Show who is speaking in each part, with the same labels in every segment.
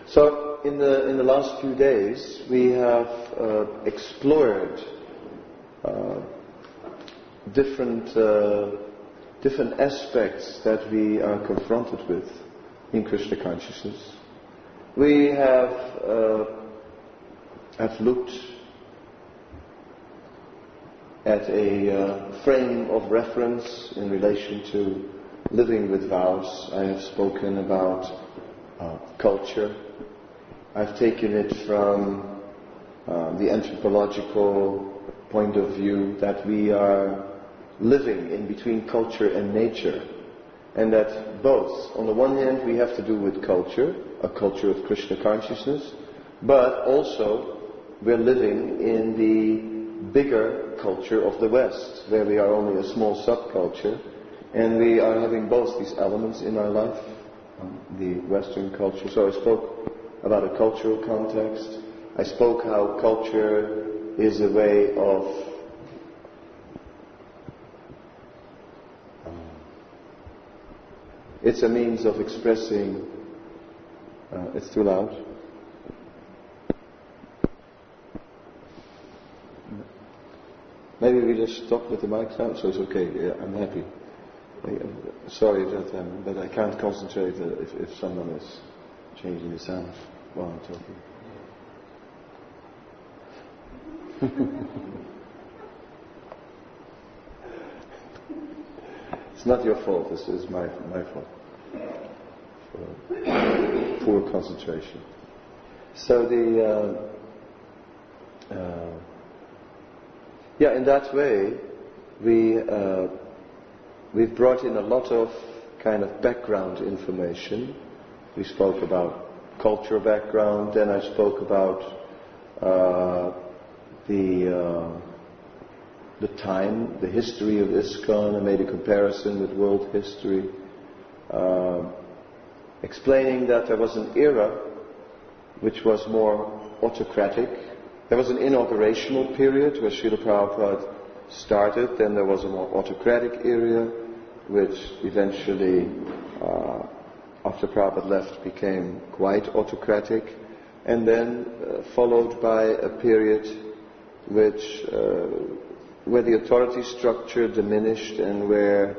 Speaker 1: So in the last few days we have explored different aspects that we are confronted with in Krishna consciousness. We have looked at a frame of reference in relation to living with vows. I have spoken about culture. I've taken it from the anthropological point of view that we are living in between culture and nature, and that both, on the one hand, we have to do with culture, a culture of Krishna consciousness, but also we're living in the bigger culture of the West, where we are only a small subculture, and we are having both these elements in our life, the Western culture. So I spoke about a cultural context. I spoke how culture is a way of it's a means of expressing it's too loud. Maybe we just stop with the mics now, so it's okay. Yeah, I'm happy. Sorry that but I can't concentrate if someone is changing the sound while I'm talking. It's not your fault, this is my fault. For poor concentration. So in that way, we've brought in a lot of kind of background information. We spoke about cultural background, then I spoke about the time, the history of ISKCON. I made a comparison with world history, explaining that there was an era which was more autocratic. There was an inaugurational period where Srila Prabhupada started, then there was a more autocratic era which eventually, after Prabhupada left, became quite autocratic, and then followed by a period where the authority structure diminished and where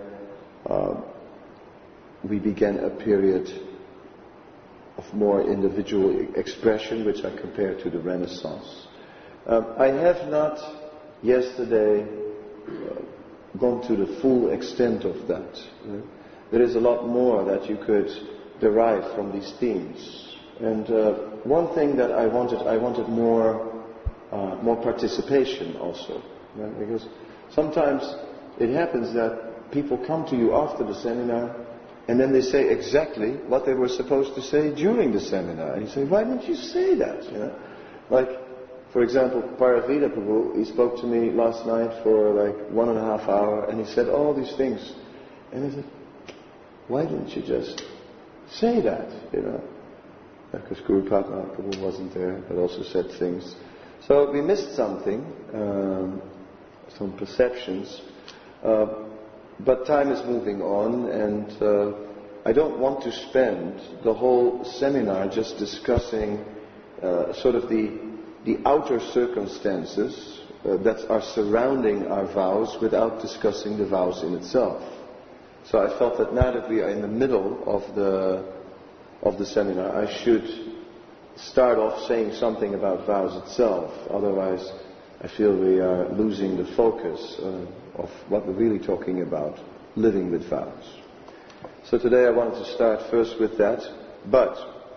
Speaker 1: we began a period of more individual expression, which I compare to the Renaissance. I have not yesterday gone to the full extent of that. There is a lot more that you could derive from these themes. And one thing that I wanted more participation also. Right? Because sometimes it happens that people come to you after the seminar and then they say exactly what they were supposed to say during the seminar. And you say, why didn't you say that? You know? Like, for example, Paravita Prabhu, he spoke to me last night for like 1.5 hours and he said all these things. And I said, why didn't you just say that? You know? Because Guru Padma Prabhu wasn't there, but also said things. So we missed something. Some perceptions, but time is moving on, and I don't want to spend the whole seminar just discussing sort of the outer circumstances that are surrounding our vows without discussing the vows in itself. So I felt that now that we are in the middle of the seminar, I should start off saying something about vows itself, otherwise I feel we are losing the focus of what we're really talking about, living with vows. So today I wanted to start first with that, but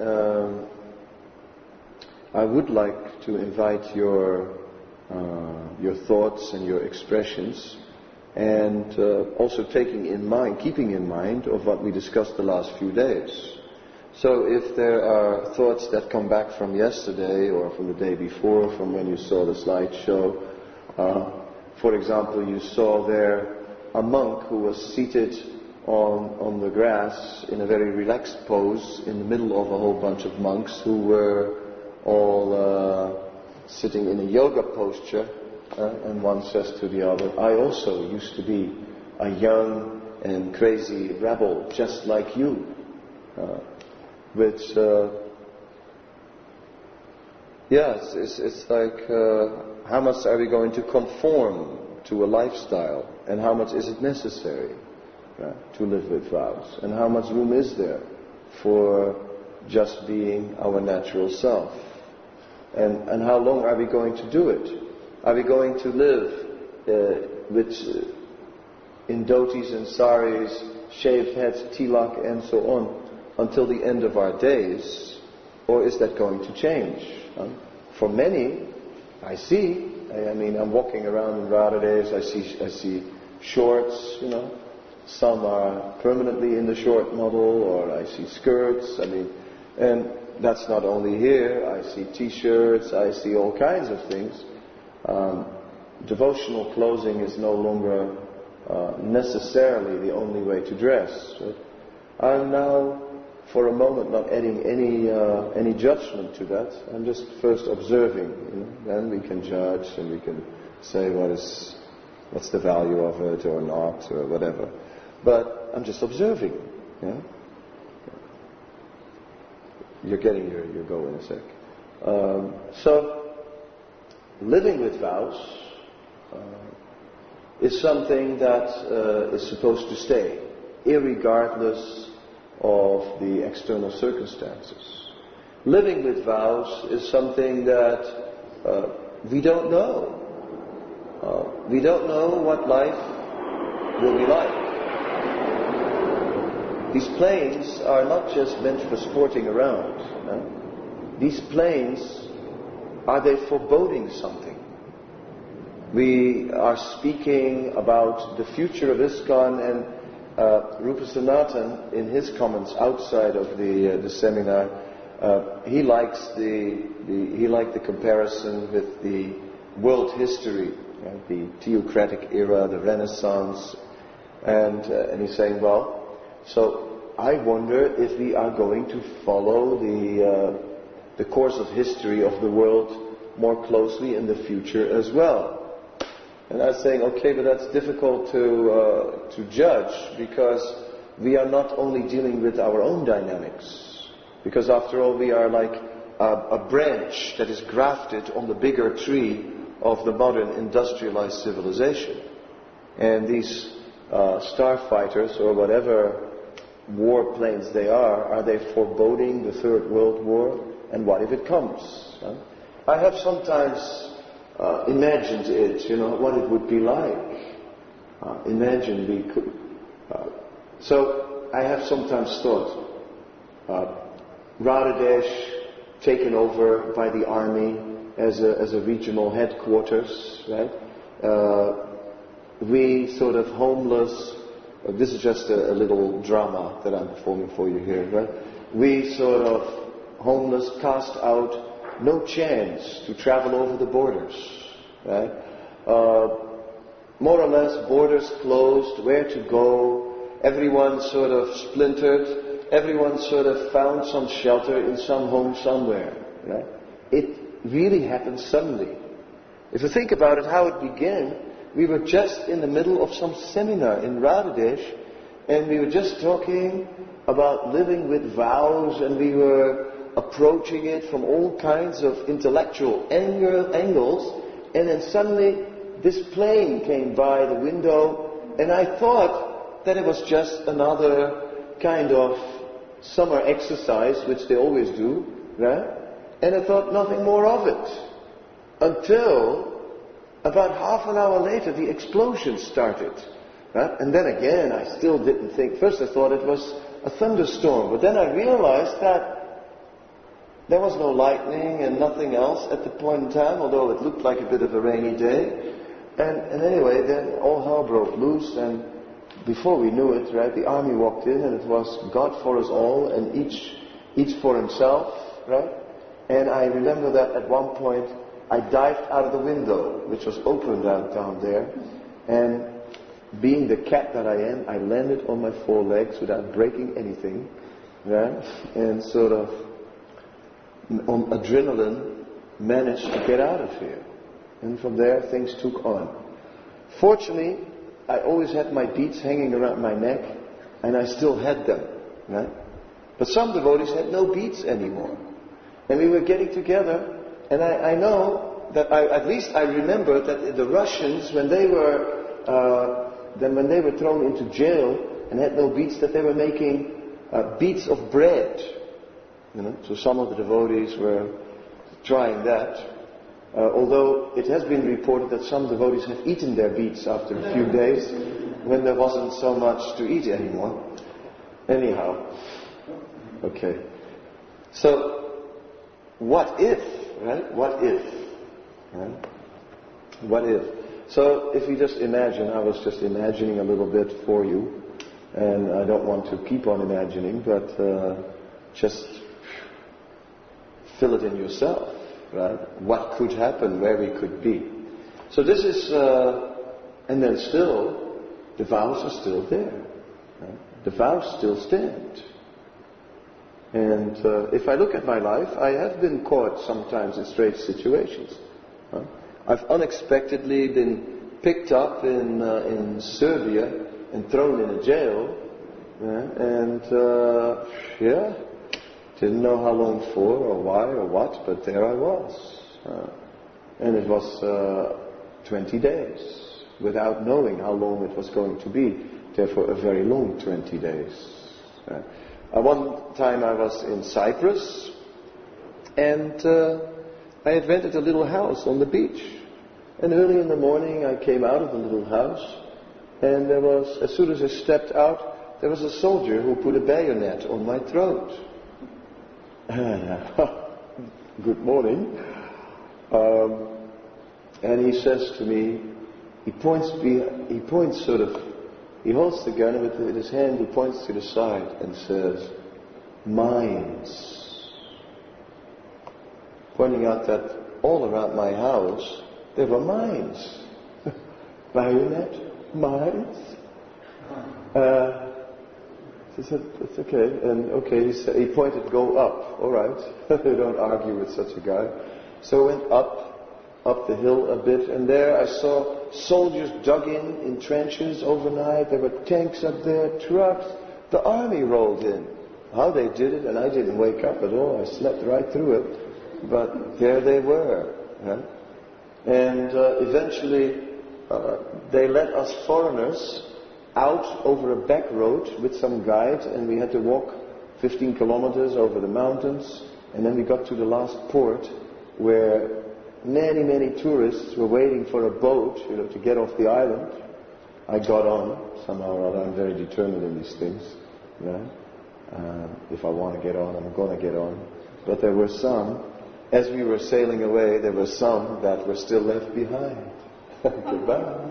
Speaker 1: I would like to invite your thoughts and your expressions, and also keeping in mind of what we discussed the last few days. So if there are thoughts that come back from yesterday or from the day before, from when you saw the slideshow, for example, you saw there a monk who was seated on the grass in a very relaxed pose in the middle of a whole bunch of monks who were all sitting in a yoga posture, and one says to the other, I also used to be a young and crazy rebel just like you. Which Yes, it's like how much are we going to conform to a lifestyle, and how much is it necessary to live with vows, and how much room is there for just being our natural self, and how long are we going to do it? Are we going to live in dhotis and saris, shaved heads, tilak and so on until the end of our days, or is that going to change? For many, I mean, I'm walking around in Radhadesh, I see shorts, some are permanently in the short model, or I see skirts, and that's not only here, I see t-shirts, I see all kinds of things. Devotional clothing is no longer necessarily the only way to dress. Right? I'm now, for a moment, not adding any judgment to that. I'm just first observing. Then we can judge and we can say what's the value of it or not or whatever. But I'm just observing. You're getting your go in a sec. So, living with vows is something that is supposed to stay, irregardless of the external circumstances. Living with vows is something that we don't know. We don't know what life will be like. These planes are not just meant for sporting around. These planes, are they foreboding something? We are speaking about the future of ISKCON, and Rupa Sanatan, in his comments outside of the seminar, he liked the comparison with the world history, the theocratic era, the Renaissance, and he's saying, well, so I wonder if we are going to follow the course of history of the world more closely in the future as well. And I was saying, okay, but that's difficult to judge, because we are not only dealing with our own dynamics, because after all we are like a branch that is grafted on the bigger tree of the modern industrialized civilization. And these starfighters, or whatever warplanes they are they foreboding the Third World War? And what if it comes? I have sometimes imagined it, what it would be like. Imagine we could. So I have sometimes thought, Radhadesh taken over by the army as a regional headquarters, right? We sort of homeless. This is just a little drama that I'm performing for you here, right? We sort of homeless, cast out, no chance to travel over the borders, right? More or less, borders closed, where to go, everyone sort of splintered, everyone sort of found some shelter in some home somewhere, right? It really happened suddenly. If you think about it, how it began, we were just in the middle of some seminar in Radhadesh, and we were just talking about living with vows, and we were approaching it from all kinds of intellectual angles, and then suddenly this plane came by the window, and I thought that it was just another kind of summer exercise, which they always do, right? And I thought nothing more of it, until about half an hour later the explosion started, right? And then again I still didn't think. First I thought it was a thunderstorm, but then I realized that there was no lightning and nothing else at the point in time, although it looked like a bit of a rainy day. And anyway, then all hell broke loose, and before we knew it, right, the army walked in, and it was God for us all, and each for himself, right? And I remember that at one point I dived out of the window, which was open down there, and being the cat that I am, I landed on my four legs without breaking anything, right? And sort of on adrenaline managed to get out of here. And from there things took on. Fortunately, I always had my beads hanging around my neck, and I still had them, right? But some devotees had no beads anymore. And we were getting together, And I know that at least I remember that the Russians, when they were thrown into jail and had no beads, that they were making beads of bread. So some of the devotees were trying that. Although it has been reported that some devotees have eaten their beads after a few days when there wasn't so much to eat anymore. Anyhow. Okay. So, what if, right? What if? Right? What if? So, if you just imagine, I was just imagining a little bit for you, and I don't want to keep on imagining, but just fill it in yourself, right? What could happen, where we could be. So this is, and then still, the vows are still there. Right? The vows still stand. And if I look at my life, I have been caught sometimes in strange situations. I've unexpectedly been picked up in Serbia and thrown in a jail. Didn't know how long for or why or what, but there I was. And it was 20 days without knowing how long it was going to be. Therefore, a very long 20 days. One time I was in Cyprus, and I had rented a little house on the beach. And early in the morning I came out of the little house, and there was, as soon as I stepped out, there was a soldier who put a bayonet on my throat. Good morning. And he says to me, he holds the gun with his hand, he points to the side and says, mines. Pointing out that all around my house, there were mines. Bayonet, mines. He said, it's okay. And okay, he pointed, go up. All right. They don't argue with such a guy. So I went up the hill a bit, and there I saw soldiers dug in trenches overnight. There were tanks up there, trucks. The army rolled in. How they did it, and I didn't wake up at all. I slept right through it. But there they were. Right? And eventually they let us foreigners out over a back road with some guide, and we had to walk 15 kilometers over the mountains, and then we got to the last port where many tourists were waiting for a boat, to get off the island. I got on, somehow or other. I'm very determined in these things. If I want to get on, I'm going to get on. But there were some, as we were sailing away, there were some that were still left behind. Goodbye.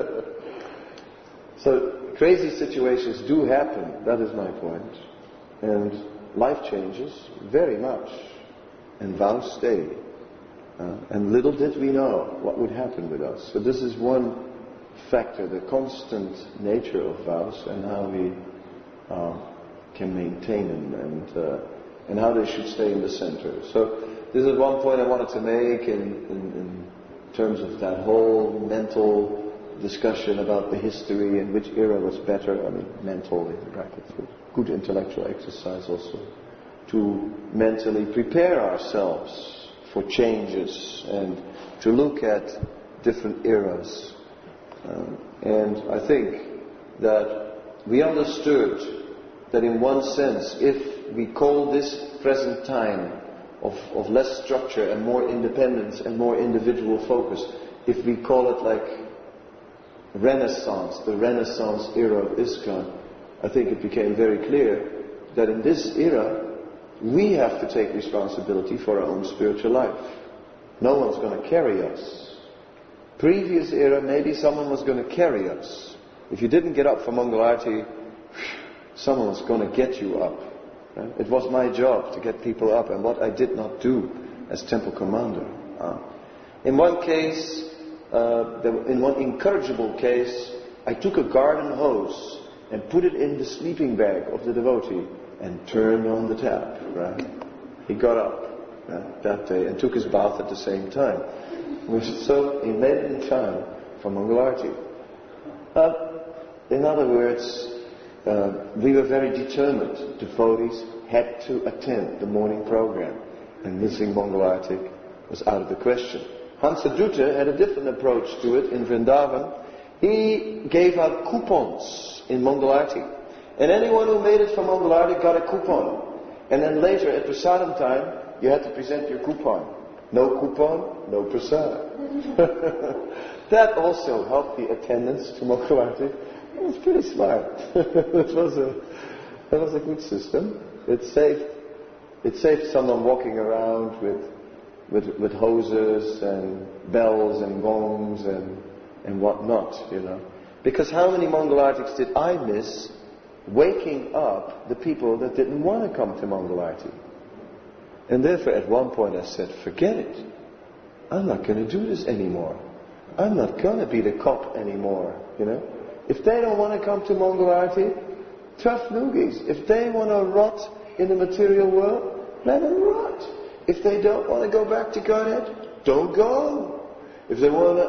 Speaker 1: So, crazy situations do happen, that is my point. And life changes very much. And vows stay. And little did we know what would happen with us. So this is one factor, the constant nature of vows and how we can maintain them and how they should stay in the center. So this is one point I wanted to make in terms of that whole mental discussion about the history and which era was better. I mean, mental in brackets, good intellectual exercise also, to mentally prepare ourselves for changes and to look at different eras. And I think that we understood that in one sense, if we call this present time of less structure and more independence and more individual focus, if we call it like Renaissance, the Renaissance era of ISKCON, I think it became very clear that in this era, we have to take responsibility for our own spiritual life. No one's going to carry us. Previous era, maybe someone was going to carry us. If you didn't get up for Mangal Arati, someone was going to get you up. Right? It was my job to get people up, and what I did not do as temple commander. In one case, in one incorrigible case, I took a garden hose and put it in the sleeping bag of the devotee and turned on the tap. Right? He got up that day and took his bath at the same time. So he made it in time for Mangal Arati. In other words, we were very determined. Devotees had to attend the morning program, and missing Mangal Arati was out of the question. Hansadutta had a different approach to it in Vrindavan. He gave out coupons in Mangalarti. And anyone who made it for Mangalarti got a coupon. And then later at Prasadam time, you had to present your coupon. No coupon, no prasad. That also helped the attendance to Mangalarti. It was pretty smart. That was a good system. It saved someone walking around with hoses and bells and gongs and whatnot, you know. Because how many Mangalartics did I miss waking up the people that didn't want to come to Mangalarti? And therefore at one point I said, forget it. I'm not going to do this anymore. I'm not going to be the cop anymore, you know. If they don't want to come to Mangalarti, tough noogies. If they want to rot in the material world, let them rot. If they don't want to go back to Godhead, don't go. If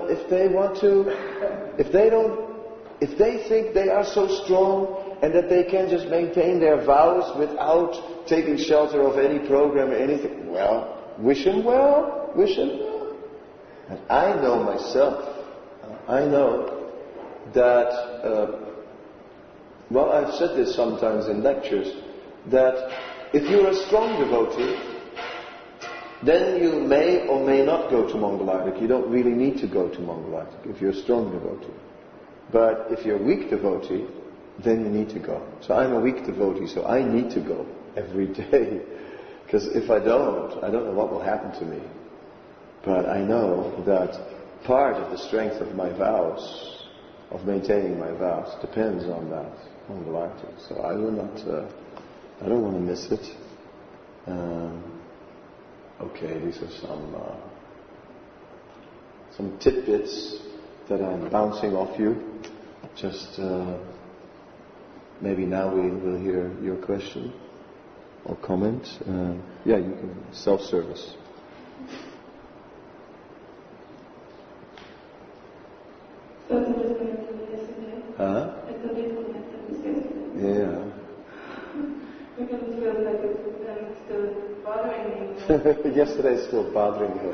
Speaker 1: they think they are so strong and that they can just maintain their vows without taking shelter of any program or anything, well, wish them well, wish them well. And I know myself, I know that, well, I've said this sometimes in lectures, that if you're a strong devotee, then you may or may not go to Mangalartik. You don't really need to go to Mangalartik if you're a strong devotee. But if you're a weak devotee, then you need to go. So I'm a weak devotee, so I need to go every day. Because if I don't know what will happen to me. But I know that part of the strength of my vows, of maintaining my vows, depends on that, Mangalartik. So I will not, I don't want to miss it. Okay, these are some tidbits that I'm bouncing off you. Just maybe now we will hear your question or comment. Yeah, you can self-service. Huh? Yeah.
Speaker 2: Because it feels like it's still bothering me.
Speaker 1: Yesterday's still bothering you.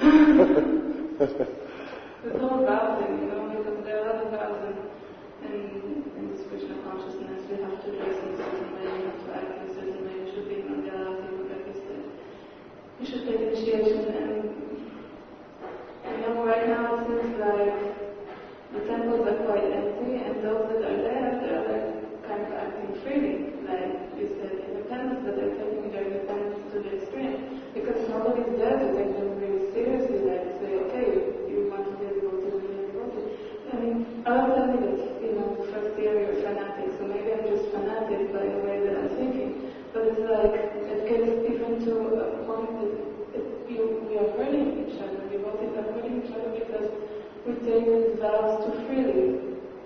Speaker 2: The whole vow thing, you know, because there are other vows in this Krishna consciousness. We have to dress in a certain way, we have to act in a certain way, we should be in Mangalarti, like you said. We should take initiation, and you know, right now it seems like the temples are quite empty, and those that are there, they're like kind of acting freely, like you said, independence, but they're taking their independence to the extreme, because nobody's there to take them really seriously, like say, okay, you want to be a devotee, you be a devotee. I mean, I don't tell me that, you know, first year you're fanatic, so maybe I'm just fanatic by the way that I'm thinking, but it's like, it gets even to a point that we are hurting each other, devotees are hurting each other because we take these vows too freely.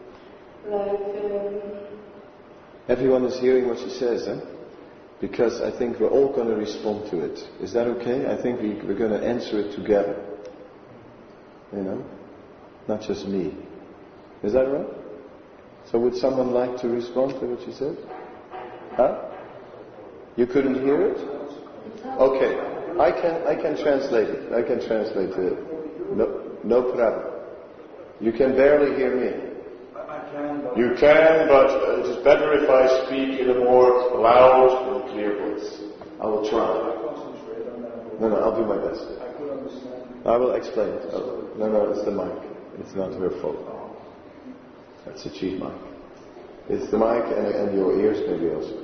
Speaker 1: Everyone is hearing what she says, eh? Because I think we're all going to respond to it. Is that okay? I think we're going to answer it together. You know? Not just me. Is that right? So would someone like to respond to what she said? Huh? You couldn't hear it? Okay. I can translate it. I can translate it. No problem. You can barely hear me. You can, but it is better if I speak in a more loud and clear voice. I will try. No, I'll do my best. I will explain it. No, it's the mic. It's not her fault. That's a cheap mic. It's the mic and your ears maybe also.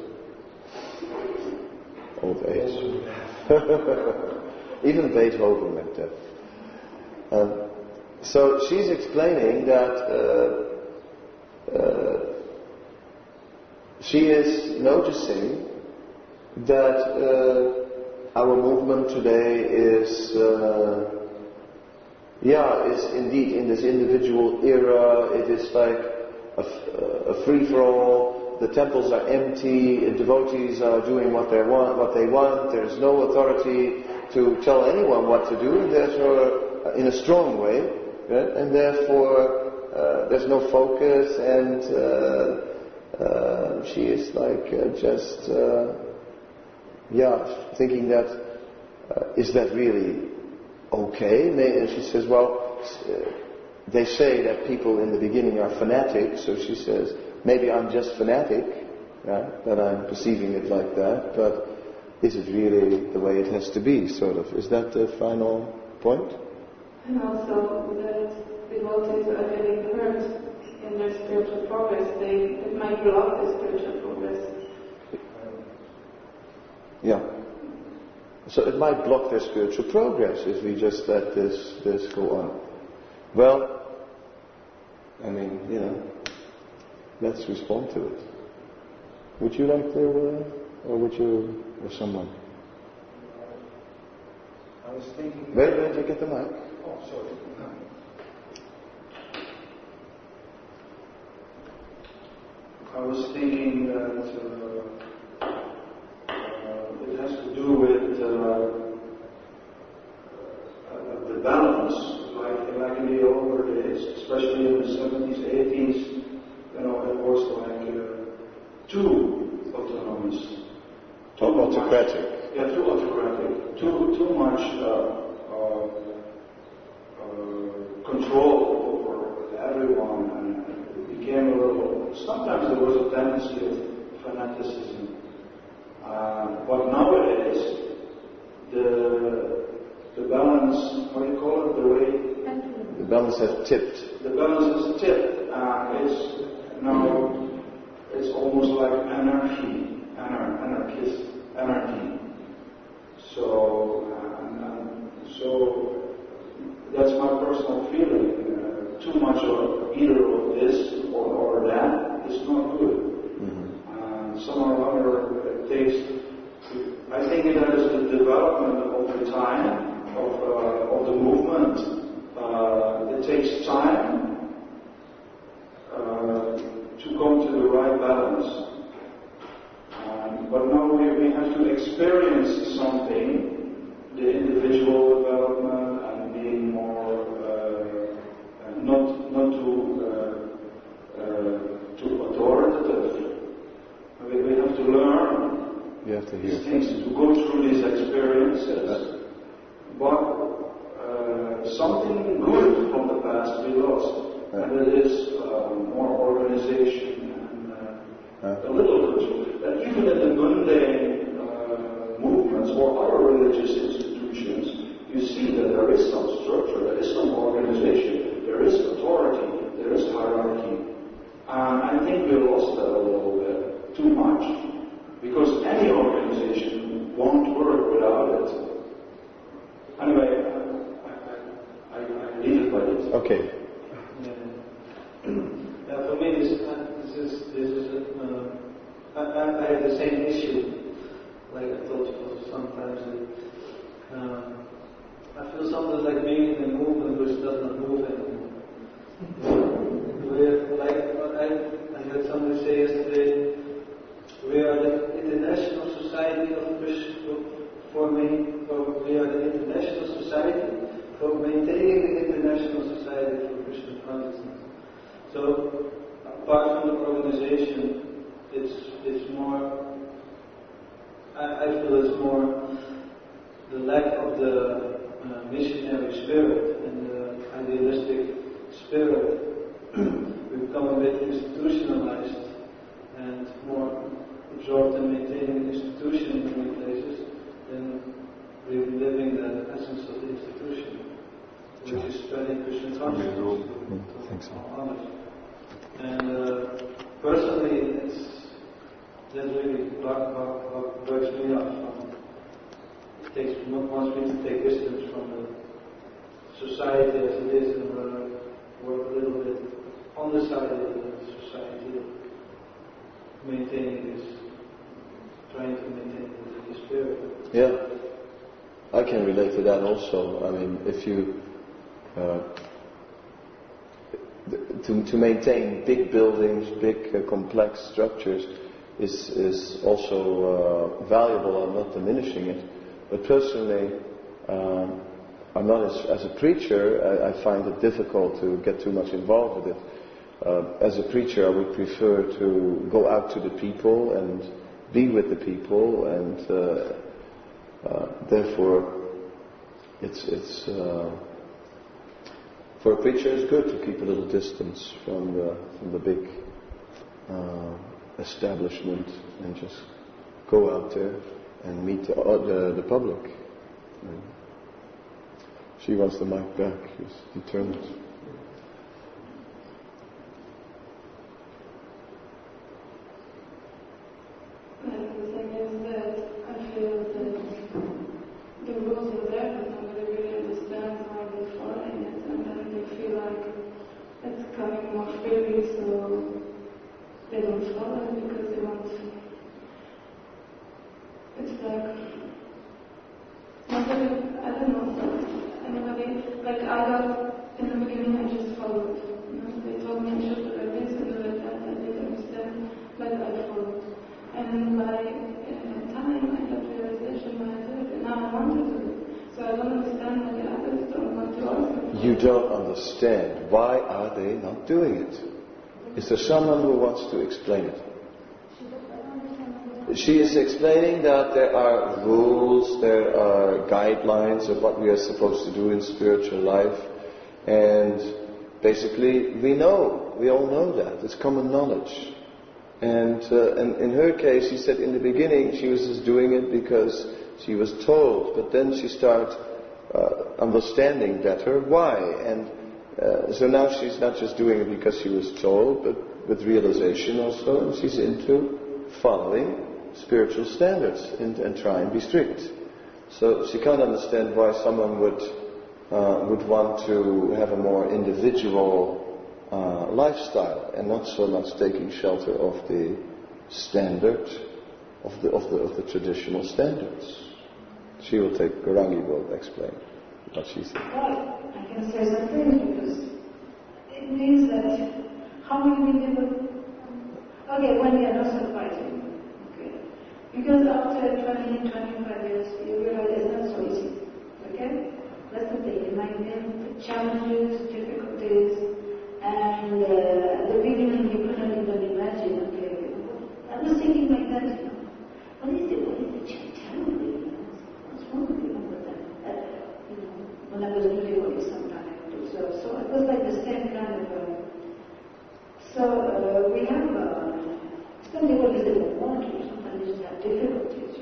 Speaker 1: Old age. Even Beethoven went deaf. So she's explaining that she is noticing that our movement today is indeed in this individual era. It is like a free-for-all. The temples are empty. Devotees are doing what they want. There is no authority to tell anyone what to do. Therefore, in a strong way, right? And therefore there's no focus, and she is like thinking that is that really okay. And she says, well, they say that people in the beginning are fanatic, so she says, maybe I'm just fanatic, right? That I'm perceiving it like that, but is it really the way it has to be, sort of? Is that the final point?
Speaker 2: And also that devotees are getting hurt in their spiritual progress. It might block their spiritual progress.
Speaker 1: Yeah. So it might block their spiritual progress if we just let this go on. Well, I mean, let's respond to it. Would you like to, or would you, or someone?
Speaker 3: I was thinking...
Speaker 1: Wait, you get the mic.
Speaker 3: Oh, sorry. I was thinking that it has to do with the balance, like in the older days, especially in the 70s, 80s, it was like too autonomous.
Speaker 1: Too autocratic.
Speaker 3: Yeah, too autocratic. Too much control over everyone, and it became a little. Sometimes there was a tendency of fanaticism, but nowadays the balance, what do you call it, the way
Speaker 1: the balance has tipped.
Speaker 3: The balance has tipped. It's almost like anarchy. So that's my personal feeling. Too much of either of this or that is not good. Mm-hmm. Somehow or other it takes. I think it is the development of the time of the movement. It takes time to come to the right balance. But now we have to experience something, the individual development and being more not too authoritative. We have to learn these things, to go through these experiences. But something good from the past we lost, and it is more organization and a little control. That even in the mundane movements or other religious institutions, you see that there is some structure, there is some organization, there is authority, there is hierarchy. And I think we lost that a little bit, too much, because any organization won't work without it. Anyway, I leave it by this.
Speaker 1: Okay.
Speaker 4: Yeah, for me, this is I have the same issue, like I told you sometimes. I feel sometimes like being in a movement which does not move anymore. I heard somebody say yesterday, we are the International Society of we are the International Society for maintaining the International Society for Krishna Consciousness. So, apart from the organization, it's more, I feel it's more the lack of the missionary spirit and the idealistic spirit. We become a bit institutionalized and more absorbed in maintaining the institution in many places than really living the essence of the institution, which is spreading Krishna consciousness to all others. And personally, that really works me up. It wants me to take distance from the society as it is and work a little bit on the side of the society of trying to maintain the spirit.
Speaker 1: Yeah, I can relate to that also. I mean, if you to maintain big buildings, big complex structures is also valuable. I'm not diminishing it, but personally, I'm not as a preacher. I find it difficult to get too much involved with it. As a preacher, I would prefer to go out to the people and be with the people, and therefore it's for a preacher, it's good to keep a little distance from the big establishment and just go out there and meet the public. She wants the mic back. She's determined.
Speaker 2: The thing is that I feel that the rules are there, but nobody really understands why they're following it, and then they feel like it's coming more freely, so they don't follow it because they want. It's like nobody, I don't know, anybody, like I got, in the beginning I just followed. They told me I should do like this and do like that, I didn't understand, but I followed. And by time I got realization why I did it, and now I want to do it. So I don't understand why the others don't want to also.
Speaker 1: You don't understand. Why are they not doing it? Is there someone who wants to explain it? She is explaining that there are rules, there are guidelines of what we are supposed to do in spiritual life, and basically we all know that. It's common knowledge. And in her case, she said in the beginning she was just doing it because she was told, but then she started understanding better why. And so now she's not just doing it because she was told, but with realization also, and she's into following spiritual standards and try and be strict. So she can't understand why someone would want to have a more individual lifestyle and not so much taking shelter of the standard of the traditional standards. She will take. Garangi will explain what she said.
Speaker 5: Well, I can say something because it means that how many people. Okay, when we are not surprising. Okay, because after 20, 25 years, you realize it's not so easy. Okay, that's the thing. It might be challenges, difficulties. And at the beginning, you couldn't even imagine, okay, I was thinking like that, what is the chanting? What's wrong with people with that? When I was doing it some time ago. So it was like the same kind of, so we have, some devotees that don't want to, sometimes just have difficulties,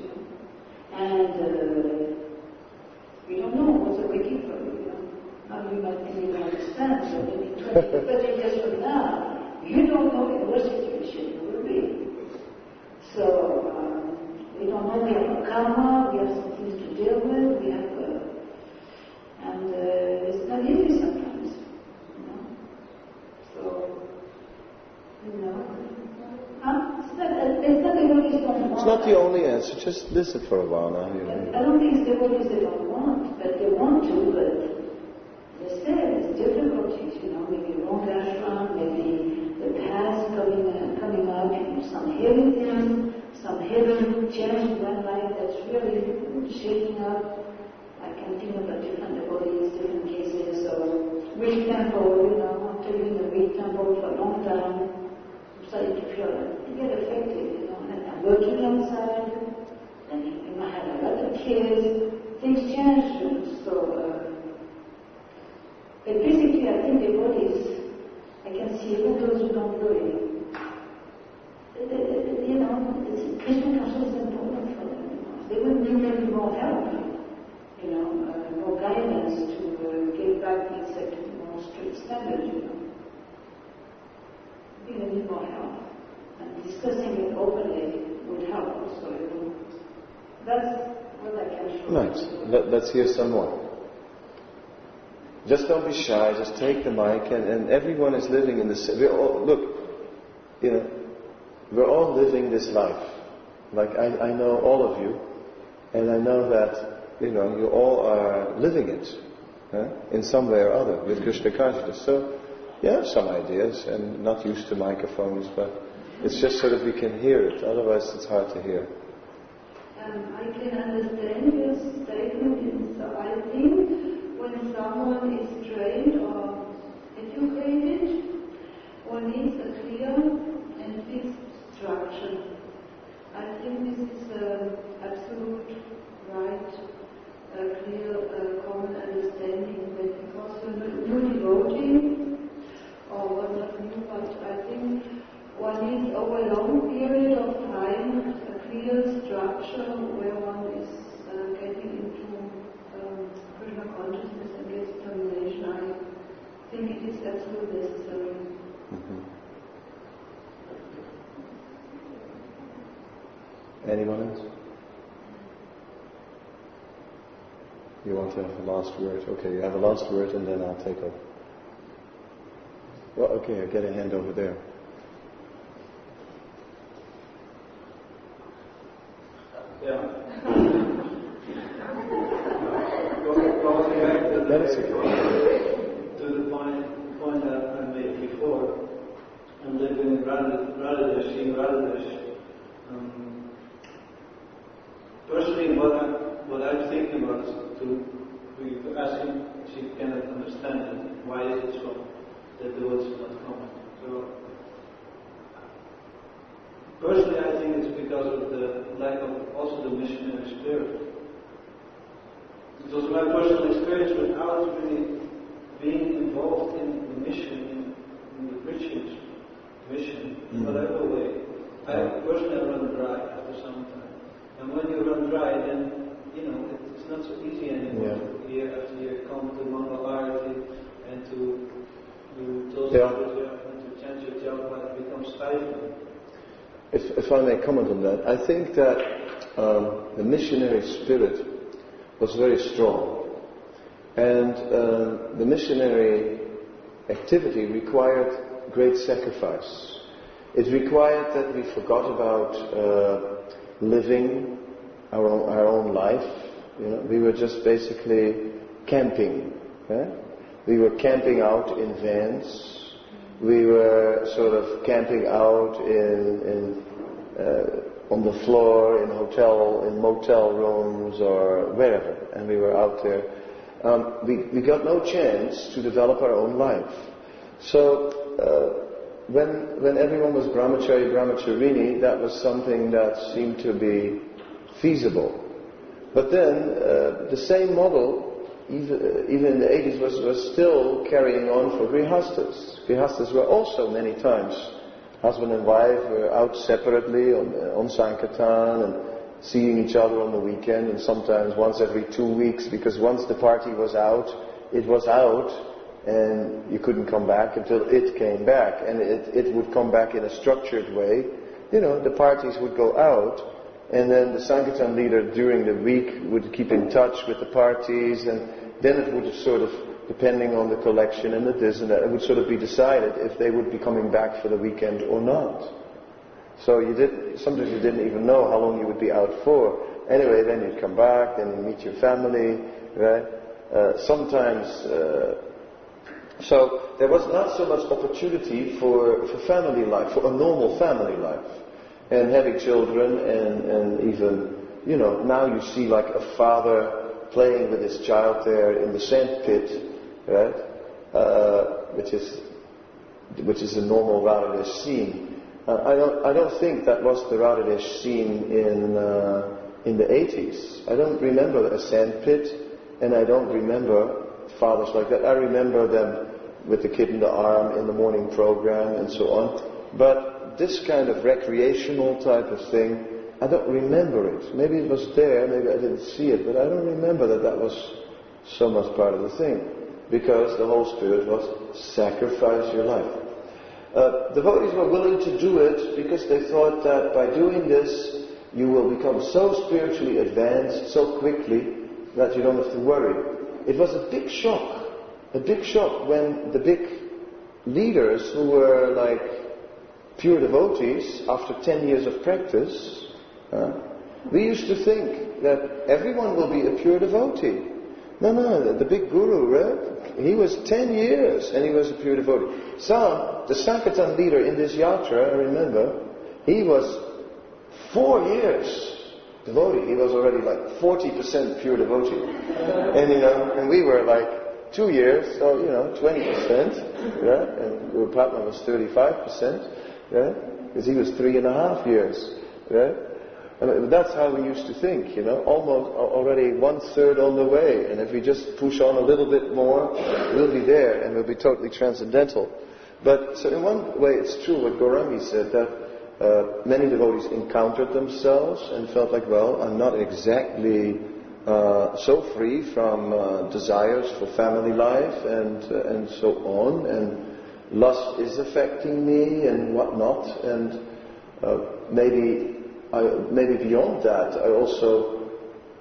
Speaker 5: and we don't know what's waiting for you, Now you might think you don't understand, so maybe 20, 30 years from now, you don't know in what situation you will be. So, we don't know, we have karma, we have some things to deal with, we have, and it's not easy sometimes, So,
Speaker 1: It's not the only answer, just listen for a while now.
Speaker 5: I don't think it's devotees they don't want, but they want to, but they say it's difficulties, maybe wrong ashram, maybe the past coming up, some hidden things, some hidden change in one life that's really shaking up. I can think about different devotees, different cases. So, weak temple, after being a weak temple for a long time, I'm starting to feel to get affected, and I'm working outside, and I had a lot of kids, things change, so, but basically I think devotees, I can see even those who don't do it, Krishna consciousness is important for them. They would need maybe more help, more guidance to get back things at more strict standards, I think they need more help. And discussing it openly would help also, That's what I can show.
Speaker 1: Nice. Let's hear some more. Just don't be shy, just take the mic, and everyone is living in this. We're all living this life. Like I know all of you, and I know that, you all are living it, in some way or other, with Krishna consciousness. So, you have some ideas, and not used to microphones, but it's just so that we can hear it, otherwise it's hard to hear.
Speaker 5: I can understand your statement, so I think when someone is trained or educated, one needs a clear and fixed structure. I think this is absolute right, clear, common
Speaker 1: You want to have a last word? Okay, you have a last word and then I'll take over. Well, okay, I get a hand over there.
Speaker 4: Yeah. Going back to the point that I made before, I'm living in Radhadesh, in Radhadesh. Personally, what I'm thinking about is to ask him if he cannot understand it. Why is it so that the words are not coming? So, personally, I think it's because of the lack of also the missionary spirit. It was my personal experience without really being involved in the mission, in the preaching mission, in whatever way. I personally run dry after some time. And when you run dry, then, it's not so easy anymore to year after year come to Mangal Arati and to do those and to chant your japa, it becomes stifling.
Speaker 1: If I may comment on that, I think that the missionary spirit was very strong, and the missionary activity required great sacrifice. It required that we forgot about living our own life. We were just basically camping. We were camping out in vans. We were sort of camping out on the floor in motel rooms or wherever, and we were out there. We got no chance to develop our own life. So when everyone was brahmachari, brahmacharini, that was something that seemed to be feasible. But then the same model, even in the 80s, was still carrying on for grihastas. Grihastas were also many times husband and wife were out separately on Sankirtan and seeing each other on the weekend, and sometimes once every 2 weeks, because once the party was out, it was out, and you couldn't come back until it came back, and it would come back in a structured way. The parties would go out, and then the Sankirtan leader during the week would keep in touch with the parties, and then it would sort of, depending on the collection and the this and that, it would sort of be decided if they would be coming back for the weekend or not. So sometimes you didn't even know how long you would be out for. Anyway, then you'd come back, then you meet your family, right? So there was not so much opportunity for family life, for a normal family life, and having children, and even, now you see like a father playing with his child there in the sandpit, right? Which is a normal Radhadesh scene. I don't think that was the Radhadesh scene in the 80s. I don't remember a sandpit, and I don't remember fathers like that. I remember them with the kid in the arm in the morning program and so on. But this kind of recreational type of thing, I don't remember it. Maybe it was there, maybe I didn't see it, but I don't remember that was so much part of the thing. Because the whole spirit was sacrifice your life. Devotees were willing to do it because they thought that by doing this, you will become so spiritually advanced so quickly that you don't have to worry. It was a big shock when the big leaders who were like pure devotees, after 10 years of practice, we used to think that everyone will be a pure devotee. No, the big guru, right? He was 10 years and he was a pure devotee. The Sankirtan leader in this yatra, I remember, he was 4 years devotee. He was already like 40% pure devotee. And we were like 2 years, so 20%, right? And Guru Padma was 35%, right? Because he was 3.5 years, right? And that's how we used to think, almost already 1/3 on the way. And if we just push on a little bit more, we'll be there and we'll be totally transcendental. But so in one way it's true what Gaurangi said, that many devotees encountered themselves and felt like, well, I'm not exactly so free from desires for family life and so on, and lust is affecting me and whatnot, and maybe beyond that, I also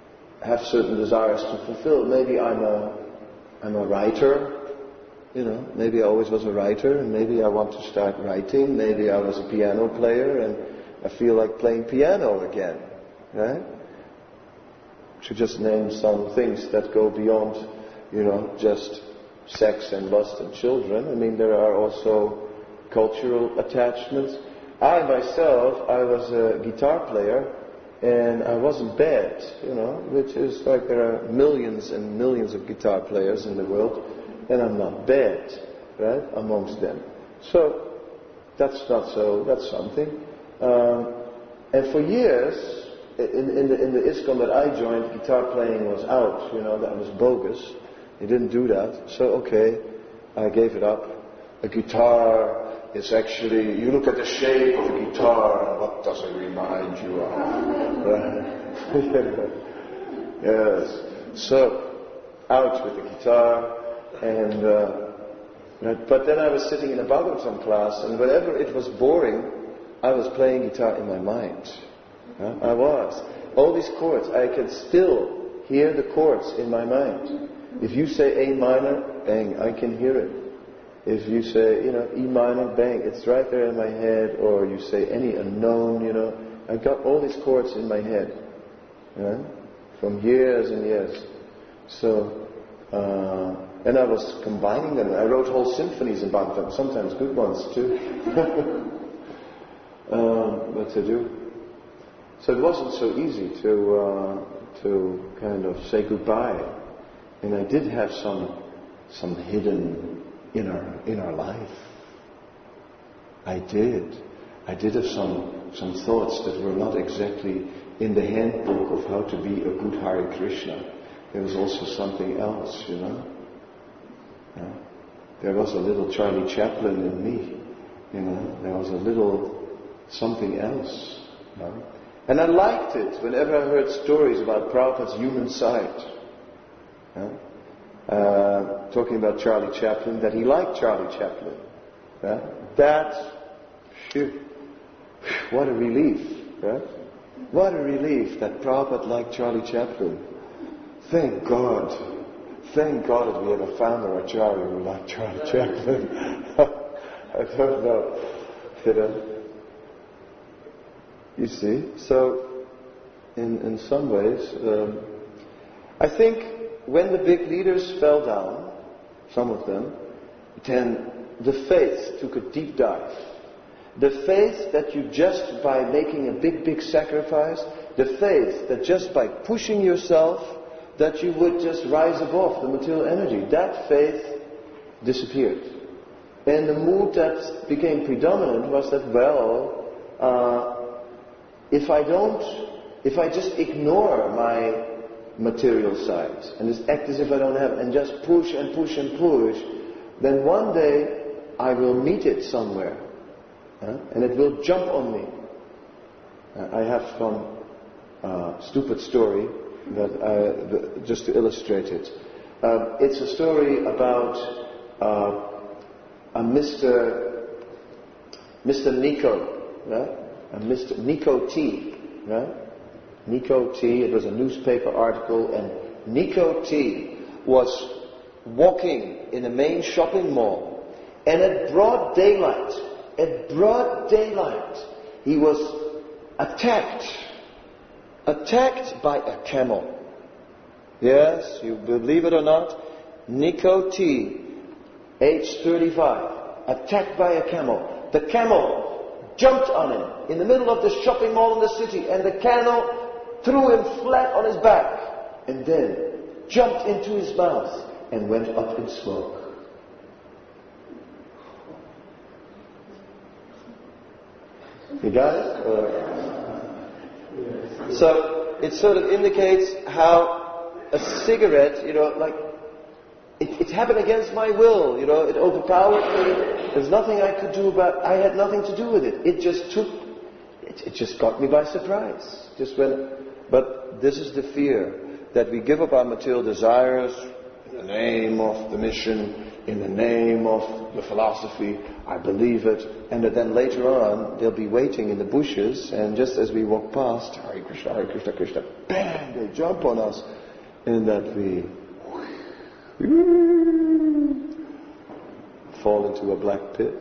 Speaker 1: have certain desires to fulfill. Maybe I'm a writer, maybe I always was a writer, and maybe I want to start writing. Maybe I was a piano player and I feel like playing piano again, right? To just name some things that go beyond, just sex and lust and children. I mean, there are also cultural attachments. I myself, I was a guitar player, and I wasn't bad, which is like there are millions and millions of guitar players in the world, and I'm not bad, right, amongst them. So, that's something. And for years, in the ISKCON that I joined, guitar playing was out, that was bogus. You didn't do that. So, okay, I gave it up. A guitar is actually, you look at the shape of a guitar, and what does it remind you of? Right? Yes. So, out with the guitar, and but then I was sitting in a Bhagavatam class, and whenever it was boring, I was playing guitar in my mind. I was. All these chords, I can still hear the chords in my mind. If you say A minor, bang, I can hear it. If you say, E minor, bang, it's right there in my head. Or you say any unknown, I got all these chords in my head. From years and years. So, and I was combining them. I wrote whole symphonies about them, sometimes good ones too. What to do? So it wasn't so easy to kind of say goodbye. And I did have some hidden inner life. I did have some thoughts that were not exactly in the handbook of how to be a good Hare Krishna. There was also something else, There was a little Charlie Chaplin in me, There was a little something else, And I liked it whenever I heard stories about Prabhupada's human side. Talking about Charlie Chaplin, that he liked Charlie Chaplin. What a relief, right? What a relief that Prabhupada liked Charlie Chaplin. Thank God that we have a founder, Acharya, who liked Charlie Chaplin. I don't know, You see, so in some ways, I think when the big leaders fell down, some of them, then the faith took a deep dive. The faith that you just by making a big sacrifice, the faith that just by pushing yourself, that you would just rise above the material energy, that faith disappeared. And the mood that became predominant was that, if I just ignore my material side and just act as if I don't have it and just push and push and push, then one day I will meet it somewhere. And it will jump on me. I have some stupid story that just to illustrate it. It's a story about a Mr. Nico, right? A Mr. Nico T, right? Nico T. It was a newspaper article, and Nico T. was walking in a main shopping mall, and at broad daylight, he was attacked by a camel. Yes, you believe it or not, Nico T, age 35, attacked by a camel. The camel jumped on him in the middle of the shopping mall in the city, and the camel threw him flat on his back, and then jumped into his mouth and went up in smoke. You got it? So it sort of indicates how a cigarette, it happened against my will, it overpowered me. There's nothing I could do I had nothing to do with it. It just got me by surprise. But this is the fear, that we give up our material desires, the name of the mission, in the name of the philosophy, I believe it. And then later on, they'll be waiting in the bushes, and just as we walk past, Hare Krishna, Krishna, bang, they jump on us, and that we fall into a black pit.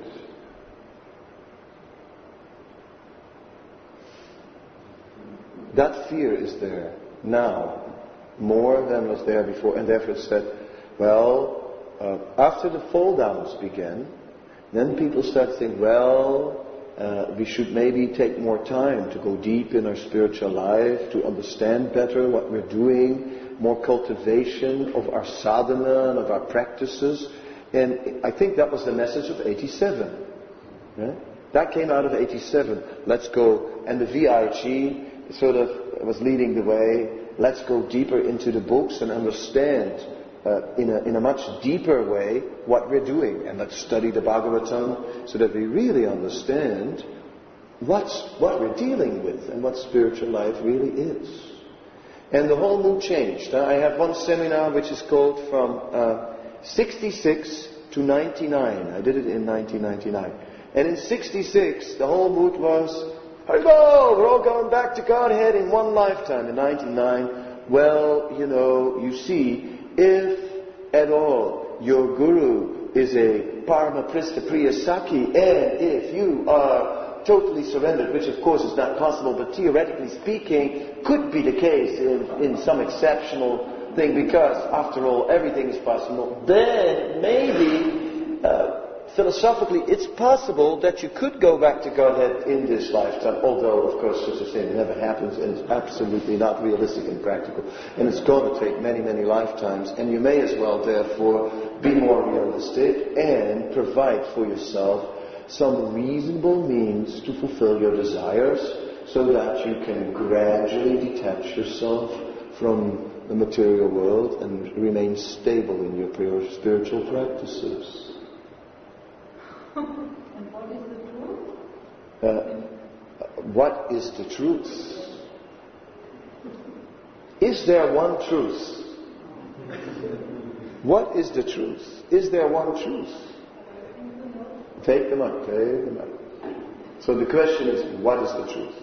Speaker 1: That fear is there now, more than was there before, and therefore it's said, well, after the fall downs began, then people start to think, well, we should maybe take more time to go deep in our spiritual life, to understand better what we're doing, more cultivation of our sadhana and of our practices. And I think that was the message of 87. Right? That came out of 87. Let's go. And the VIG sort of was leading the way. Let's go deeper into the books and understand in a much deeper way what we're doing. And let's study the Bhagavatam so that we really understand what we're dealing with and what spiritual life really is. And the whole mood changed. I have one seminar which is called From 66 to 99. I did it in 1999. And in 66, the whole mood was, Haribol, we're all going back to Godhead in one lifetime. In 99, well, you see, if at all your guru is a Paramapristha Priya Saki, and if you are totally surrendered, which of course is not possible, but theoretically speaking, could be the case in some exceptional thing, because after all, everything is possible, then maybe philosophically it's possible that you could go back to Godhead in this lifetime, although of course such a thing never happens, and it's absolutely not realistic and practical, and it's going to take many, many lifetimes, and you may as well therefore be more realistic and provide for yourself some reasonable means to fulfill your desires, so that you can gradually detach yourself from the material world and remain stable in your pure spiritual practices.
Speaker 5: And what is the truth?
Speaker 1: What is the truth? Is there one truth? What is the truth? Is there one truth? Take them up. So the question is, what is the truth?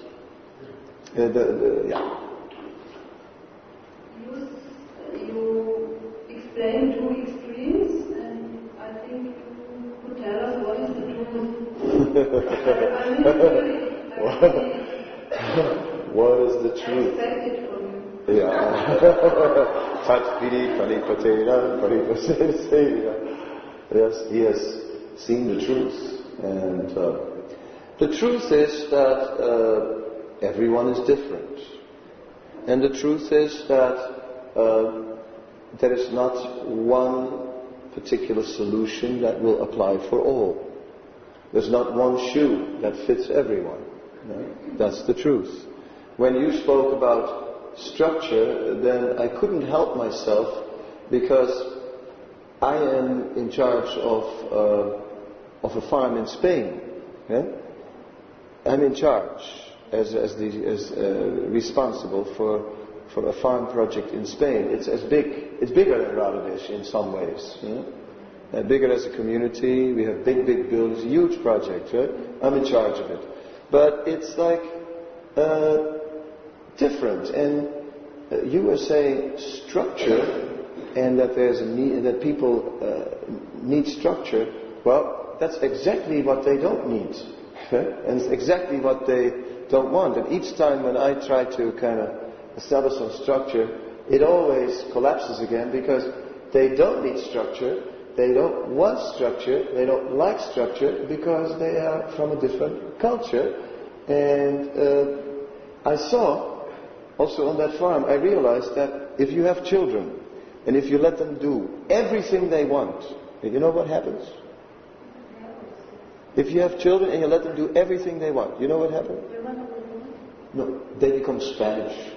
Speaker 5: You explain two extremes, and I think you could tell us what is the truth.
Speaker 1: What is the truth?
Speaker 5: I expect it from you.
Speaker 1: Yeah. Tatpiri paripatena paripasena. Yes, he has seen the truth. And the truth is that everyone is different. And the truth is that there is not one particular solution that will apply for all. There's not one shoe that fits everyone. Right? That's the truth. When you spoke about structure, then I couldn't help myself, because I am in charge of a farm in Spain. Yeah? I'm in charge as responsible for a farm project in Spain. It's bigger than Radhadesh in some ways. Yeah? Bigger as a community. We have big buildings, huge project. Right? I'm in charge of it. But it's like different. And you were saying structure, and that there's a need, that people need structure. Well, that's exactly what they don't need. Okay? And it's exactly what they don't want. And each time when I try to kind of establish some structure, it always collapses again, because they don't need structure, they don't want structure, they don't like structure, because they are from a different culture. And I saw, also on that farm, I realized that if you have children, and if you let them do everything they want, you know what happens? If you have children and you let them do everything they want, you know what happens? No, they become Spanish.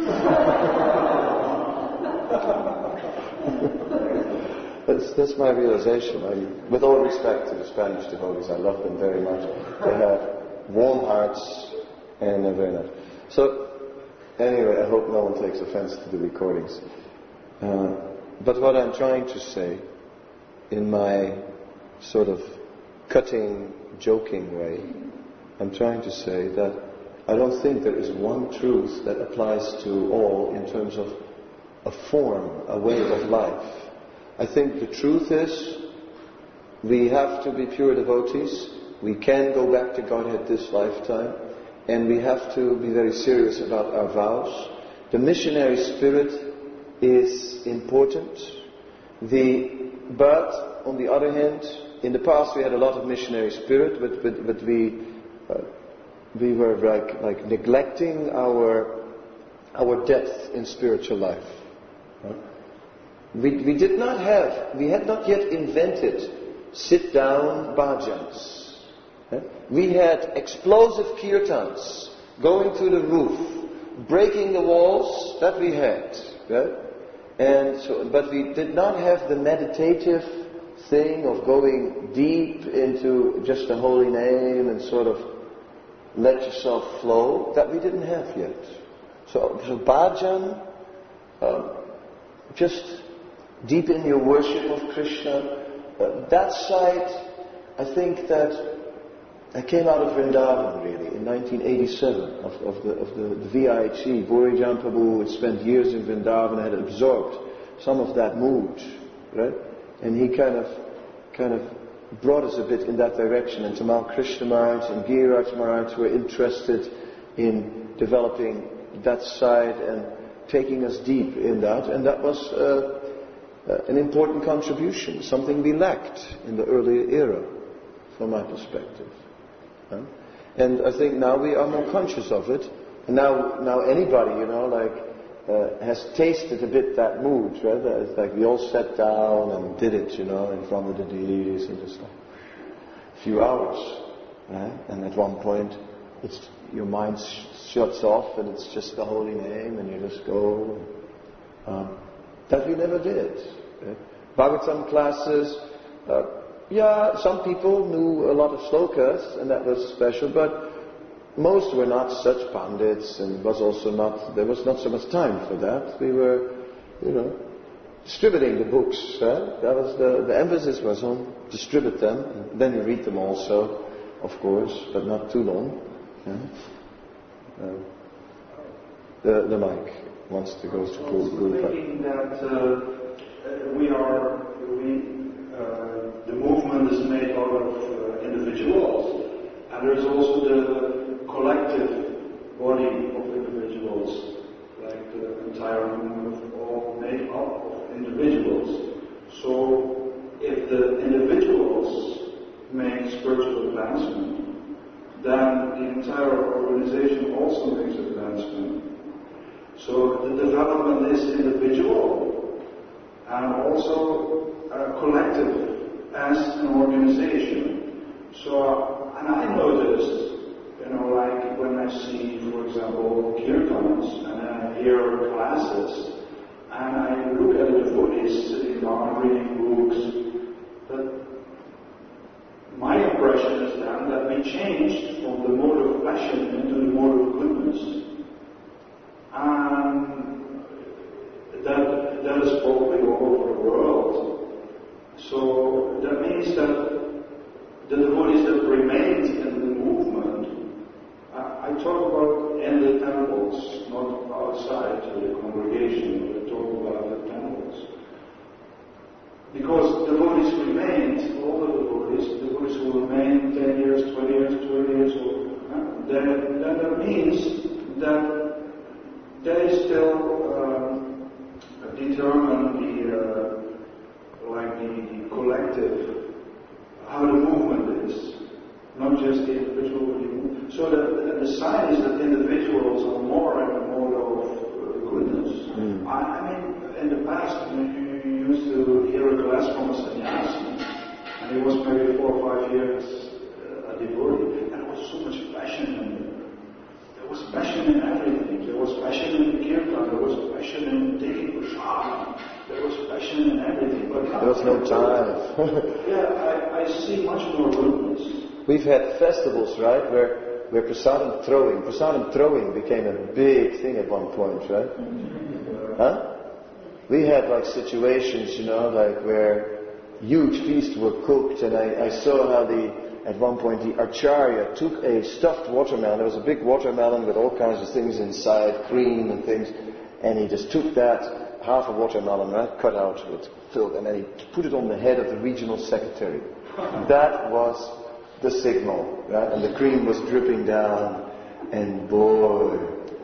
Speaker 1: That's my realization. With all respect to the Spanish devotees, I love them very much. They have warm hearts and they're very nice. So, anyway, I hope no one takes offense to the recordings. But what I'm trying to say, in my sort of cutting, joking way, I'm trying to say that I don't think there is one truth that applies to all in terms of a form, a way of life. I think the truth is, we have to be pure devotees. We can go back to Godhead this lifetime. And we have to be very serious about our vows. The missionary spirit is important. But on the other hand, in the past we had a lot of missionary spirit, but we were like neglecting our depth in spiritual life. We had not yet invented sit-down bhajans. We had explosive kirtans going through the roof, breaking the walls, that we had. But we did not have the meditative thing of going deep into just the holy name and sort of let yourself flow. That we didn't have yet. So bhajan, just deep in your worship of Krishna, that side, I think that I came out of Vrindavan really in 1987 of the VIH. Borijan Prabhu had spent years in Vrindavan, had absorbed some of that mood, right? And he kind of brought us a bit in that direction. And Tamal Krishna Maharaj and Giriraj Maharaj were interested in developing that side and taking us deep in that. And that was an important contribution, something we lacked in the earlier era, from my perspective. And I think now we are more conscious of it. And now anybody, has tasted a bit that mood, right? It's like we all sat down and did it, in front of the deities and just like a few hours, right? And at one point, your mind shuts off and it's just the holy name and you just go. That we never did. Right? Bhagavatam classes. Some people knew a lot of slokas, and that was special, but most were not such pandits, and there was not so much time for that. We were, distributing the books. That was the emphasis was on distribute them, and then you read them also, of course, but not too long. The mic wants to go to Guru.
Speaker 3: Thinking that the movement is made out of individuals, and there's also the collective body of individuals, like the entire movement is all made up of individuals. So if the individuals make spiritual advancement, then the entire organization also makes advancement. So the development is individual and also collective as an organization. So, and I noticed, like when I see, for example, kirtans, and I hear classes, and I look at the devotees sitting down reading books, that my impression is then that we changed from the mode of passion into the mode of goodness. And that is probably all over the world. So that means that the devotees that remained in the movement, I talk about in the temples, not outside to the congregation, but I talk about the temples. Because devotees remained, all the devotees who remained 10 years, 20 years, 30 years old, then that means that they still determine the collective, how the movement is, not just the individual. So the sign is that individuals are more in the mode of goodness. I mean, in the past, you used to hear a class from a sannyasi, and he was maybe 4 or 5 years a devotee, and there was so much passion in there. There was passion in everything. There was passion in the kirtan. There was passion in taking prasad. There was passion in everything. But
Speaker 1: there was no time.
Speaker 3: I see much more goodness.
Speaker 1: We've had festivals, right, where prasadam throwing became a big thing at one point, right? we had like situations, like where huge feasts were cooked, and I saw how at one point the Acharya took a stuffed watermelon. There was a big watermelon with all kinds of things inside, cream and things, and he just took that, half a watermelon, right, cut out with filled, and then he put it on the head of the regional secretary. That was the signal, right? And the cream was dripping down, and boy,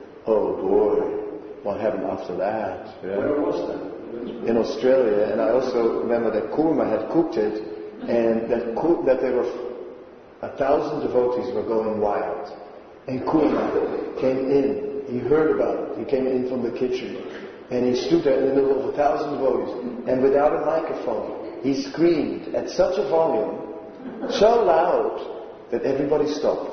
Speaker 1: what happened after that? Yeah?
Speaker 3: Where was that?
Speaker 1: In Australia, and I also remember that Kurma had cooked it, and that there were 1,000 devotees were going wild. And Kurma came in. He heard about it. He came in from the kitchen, and he stood there in the middle of 1,000 devotees, and without a microphone, he screamed at such a volume, so loud that everybody stopped.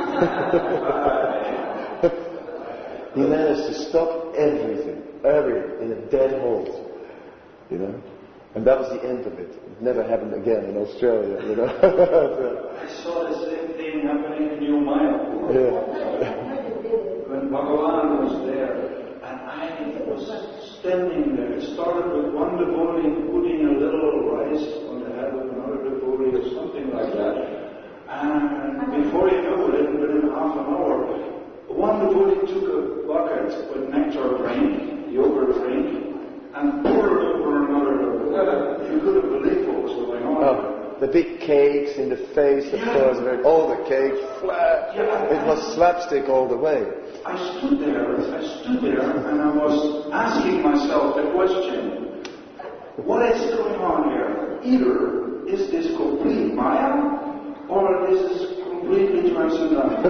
Speaker 1: He managed to stop everything in a dead halt, and that was the end of it. It never happened again in Australia,
Speaker 3: I saw the same thing happening in New Mayapur.
Speaker 1: Yeah.
Speaker 3: When Bhagavan was there, and I was standing there. It started with one devotee putting a little rice on the head of another devotee or something like that. And before you know it, within half an hour, one devotee took a bucket with nectar drink, yogurt drink, and poured it over another. You couldn't believe what was going on.
Speaker 1: Oh, the big cakes in the face, of course, all the cakes flat.
Speaker 3: Yeah.
Speaker 1: It was slapstick all the way.
Speaker 3: I stood there, and I was asking myself the question, what is going on here? Either is this complete Maya, or this is completely transcendental?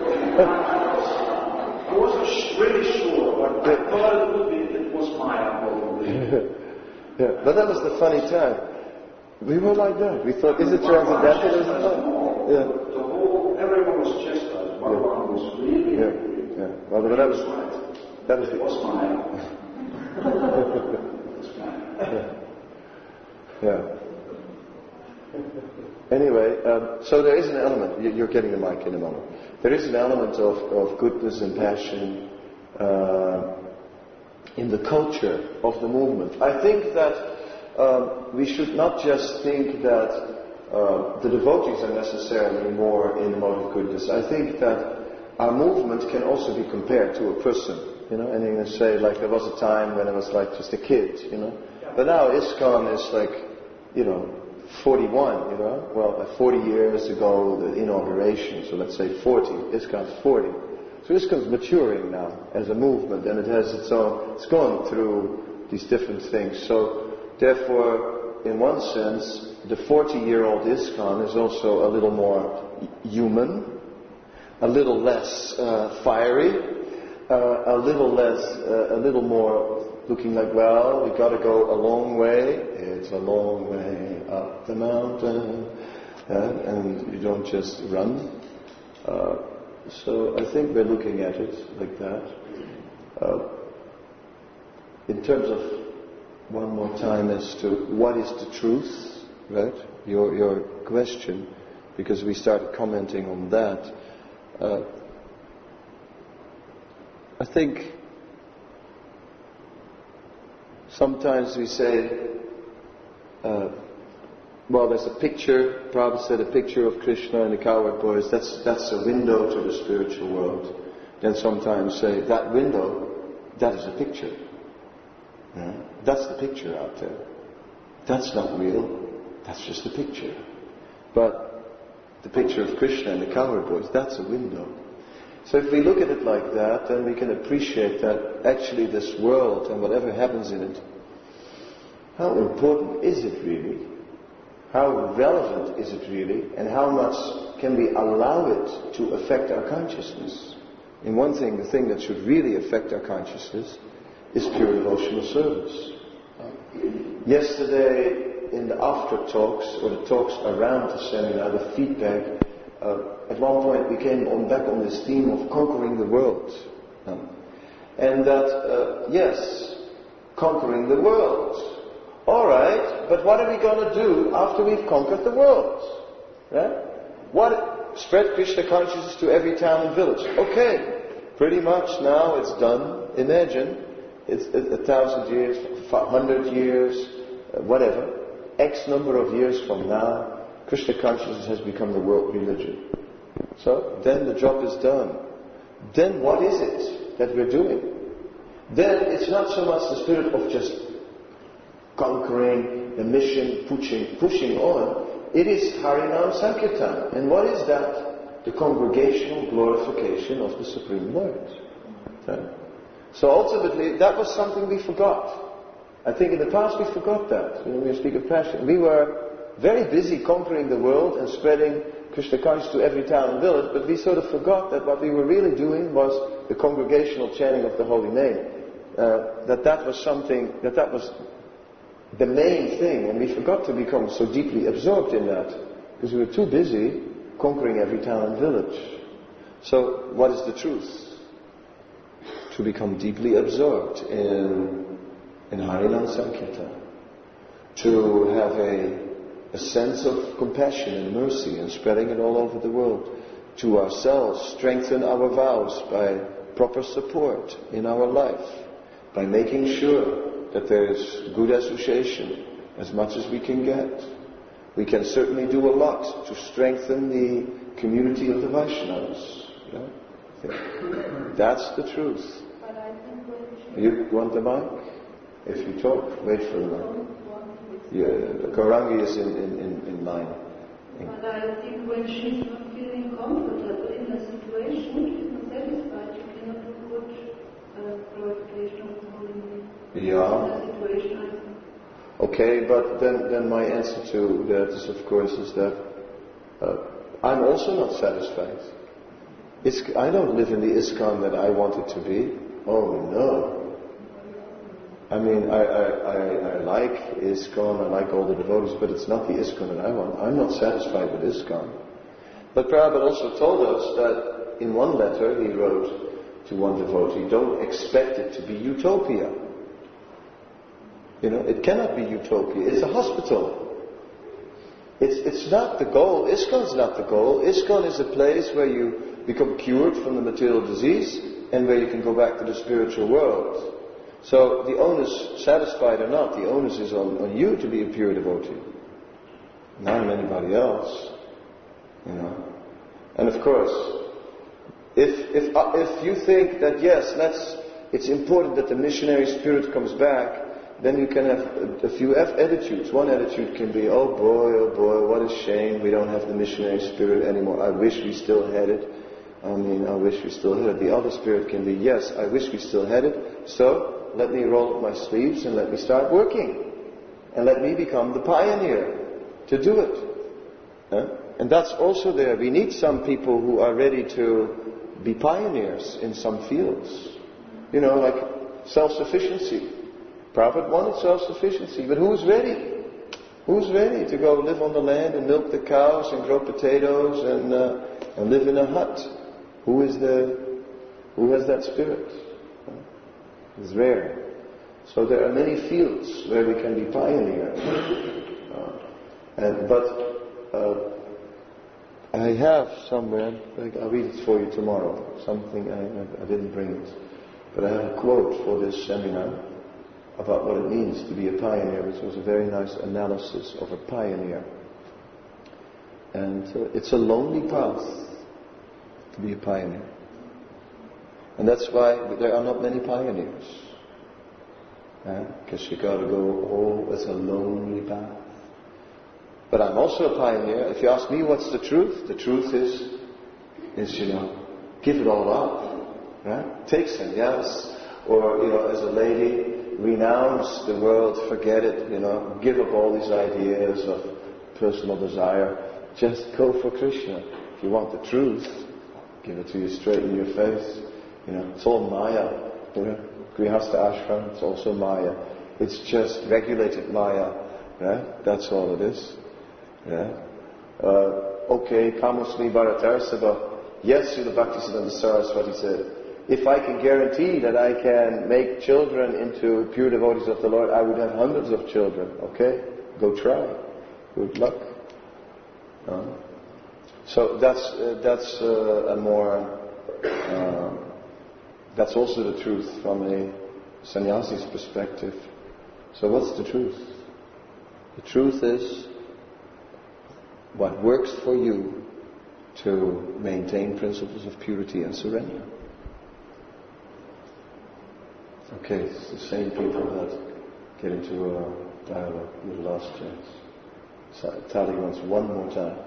Speaker 3: I wasn't really sure, but I thought it was Maya, probably.
Speaker 1: Yeah, but that was the funny time. We were like that. We thought, is it transcendental? Yeah.
Speaker 3: Everyone was chastised. Bhagavan was really.
Speaker 1: Yeah. Well, but that was
Speaker 3: It was Maya.
Speaker 1: Yeah. Anyway, so there is an element. You're getting the mic in a moment. There is an element of goodness and passion in the culture of the movement. I think that we should not just think that the devotees are necessarily more in the mode of goodness. I think that our movement can also be compared to a person, and you can say, like, there was a time when I was like just a kid, But now ISKCON is like, 41, Well, 40 years ago, the inauguration, so let's say 40. ISKCON's 40. So ISKCON's maturing now as a movement, and it's gone through these different things. So, therefore, in one sense, the 40-year-old ISKCON is also a little more human, a little less fiery, a little more looking like, well, we got to go a long way. It's a long way up the mountain, and you don't just run. So I think we're looking at it like that. In terms of one more time as to what is the truth, right? Your question, because we started commenting on that. I think sometimes we say, well, there's a picture, Prabhupada said, a picture of Krishna and the cowherd boys, that's a window to the spiritual world. Then sometimes say, that window, that is a picture. Yeah? That's the picture out there. That's not real, that's just a picture. But the picture of Krishna and the cowherd boys, that's a window. So if we look at it like that, then we can appreciate that actually this world and whatever happens in it, how important is it really? How relevant is it really? And how much can we allow it to affect our consciousness? In one thing, the thing that should really affect our consciousness is pure devotional service. Yesterday, in the after talks, or the talks around the seminar, the feedback, at one point we came back on this theme of conquering the world. And that, yes, conquering the world. Alright, but what are we going to do after we've conquered the world? Right? Spread Krishna consciousness to every town and village. Okay, pretty much now it's done. Imagine it's 1,000 years, 100 years, whatever, X number of years from now, Krishna consciousness has become the world religion. So then the job is done. Then what is it that we're doing? Then it's not so much the spirit of just conquering the mission, pushing on. It is Harinam Sankirtan. And what is that? The congregational glorification of the Supreme Lord. Okay. So ultimately, that was something we forgot. I think in the past we forgot that. When we speak of passion, we were very busy conquering the world and spreading Krishna consciousness to every town and village, but we sort of forgot that what we were really doing was the congregational chanting of the holy name. That was something, that was the main thing, and we forgot to become so deeply absorbed in that, because we were too busy conquering every town and village. So, what is the truth? To become deeply absorbed in Harinam Sankirtan. To have a sense of compassion and mercy and spreading it all over the world. To ourselves, strengthen our vows by proper support in our life. By making sure that there is good association as much as we can get. We can certainly do a lot to strengthen the community of the Vaishnavas. Yeah? That's the truth. You want the mic? If you talk, wait for the mic. Yeah, Gaurangi is in line.
Speaker 5: But I think when she's not feeling comfortable in a situation, she's not satisfied, she cannot do good glorification of the holy name.
Speaker 1: Yeah.
Speaker 5: In a situation, I think.
Speaker 1: Okay, but then my answer to that is, of course, is that I'm also not satisfied. I don't live in the ISKCON that I want it to be. Oh no. I mean, I like ISKCON, I like all the devotees, but it's not the ISKCON that I want. I'm not satisfied with ISKCON. But Prabhupada also told us that in one letter he wrote to one devotee, don't expect it to be utopia. You know, it cannot be utopia. It's a hospital. It's not the goal. ISKCON is not the goal. ISKCON is a place where you become cured from the material disease and where you can go back to the spiritual world. So the onus, satisfied or not, the onus is on you to be a pure devotee, not on anybody else. You know. And of course, if you think that yes, it's important that the missionary spirit comes back, then you can have a few attitudes. One attitude can be, oh boy, what a shame we don't have the missionary spirit anymore. I wish we still had it. I wish we still had it. The other spirit can be, yes, I wish we still had it. So let me roll up my sleeves and let me start working. And let me become the pioneer to do it. And that's also there. We need some people who are ready to be pioneers in some fields. You know, like self-sufficiency. Prabhupada wanted self-sufficiency, but who's ready? Who's ready to go live on the land and milk the cows and grow potatoes and live in a hut? Who has that spirit? It's rare. So there are many fields where we can be pioneers. But I have somewhere, I'll read it for you tomorrow, something, I didn't bring it, but I have a quote for this seminar about what it means to be a pioneer, which was a very nice analysis of a pioneer. And it's a lonely path to be a pioneer. And that's why there are not many pioneers. Because you got to go, it's a lonely path. But I'm also a pioneer. If you ask me what's the truth is, give it all up. Right? Take sannyas. Or, as a lady, renounce the world, forget it, give up all these ideas of personal desire. Just go for Krishna. If you want the truth, give it to you straight in your face. It's all Maya. Grihastha ashram, it's also Maya. It's just regulated Maya. Right? That's all it is. Yeah. Okay, Kamusli Bharatarsabha. Yes, Srila Bhaktisiddhanta Saraswati said, if I can guarantee that I can make children into pure devotees of the Lord, I would have hundreds of children. Okay? Go try. Good luck. So that's a more... that's also the truth from a sannyasi's perspective. So what's the truth? The truth is what works for you to maintain principles of purity and surrender. Okay, it's the same people that get into a dialogue with the last chance. So, Tali wants one more time.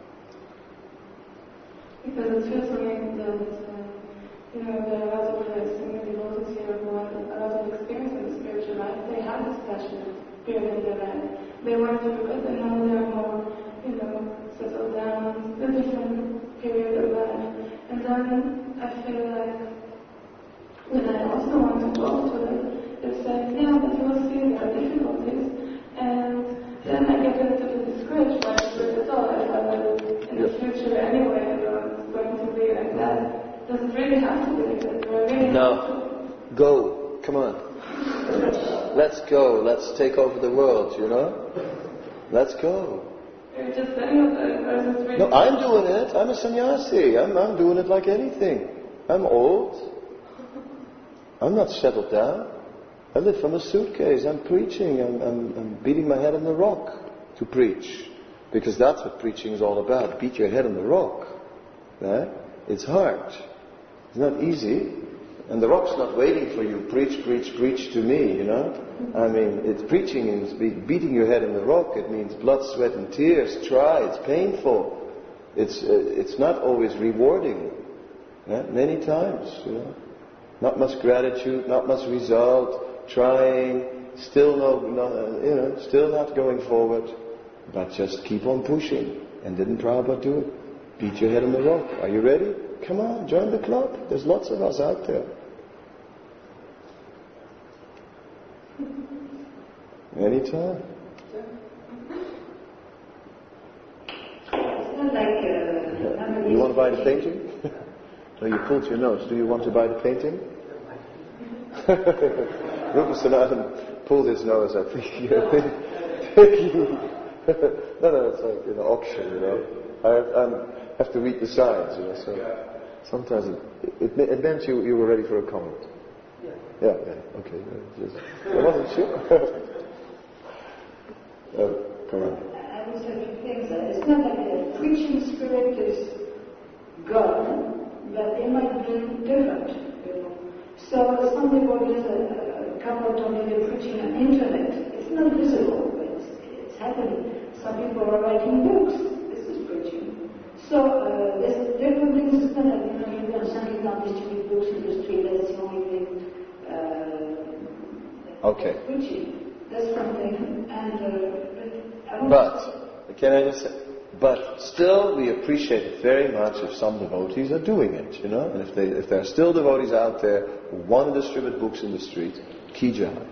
Speaker 2: Because it feels to me that, there are a lot of senior devotees here who have a lot of experience in the spiritual life. They have this passionate period in their life. They went through it and now they're more, settled down, a different period of life. And then I feel like when I also want to talk to them, they say, yeah, but you will see there are difficulties. And then I get a little bit discouraged by it at all. I thought that in the future anyway, it's going to be like that. Does it really have to be like that? Do I really
Speaker 1: No. Go. Come on. Let's go. Let's take over the world, Let's go.
Speaker 2: You're just saying that, or is it really...
Speaker 1: No, I'm doing it. I'm a sannyasi. I'm doing it like anything. I'm old. I'm not settled down. I live from a suitcase. I'm preaching. I'm beating my head on the rock to preach. Because that's what preaching is all about. Beat your head on the rock. Right? It's hard. It's not easy. And the rock's not waiting for you. Preach, preach, preach to me, I mean, it's preaching means beating your head on the rock. It means blood, sweat and tears. Try. It's painful. It's not always rewarding. Many times, Not much gratitude, not much result, trying, still still not going forward, but just keep on pushing. And didn't Prabhupada do it? Beat your head on the rock. Are you ready? Come on, join the club. There's lots of us out there. Anytime.
Speaker 5: It's not like
Speaker 1: you want to buy the painting? No, you pulled your nose. Do you want to buy the painting? Rupa Sanatan pulled his nose, I think. No, it's like in an auction, I have to read the signs, so sometimes it meant you were ready for a comment. Yeah, okay. I wasn't sure. Come on.
Speaker 5: I would say two things. It's not like the preaching spirit is gone, but it might be different, So some devotees, a couple told me they're preaching on internet. It's not visible, but it's happening. Some people are writing books. This is preaching. So there's different things. It's not like, you go on Sankirtan, distribute books in the street. That's the only thing.
Speaker 1: Okay.
Speaker 5: Preaching. That's something. And
Speaker 1: can I just say, but still we appreciate it very much if some devotees are doing it, And if there are still devotees out there who want to distribute books in the street, ki jai.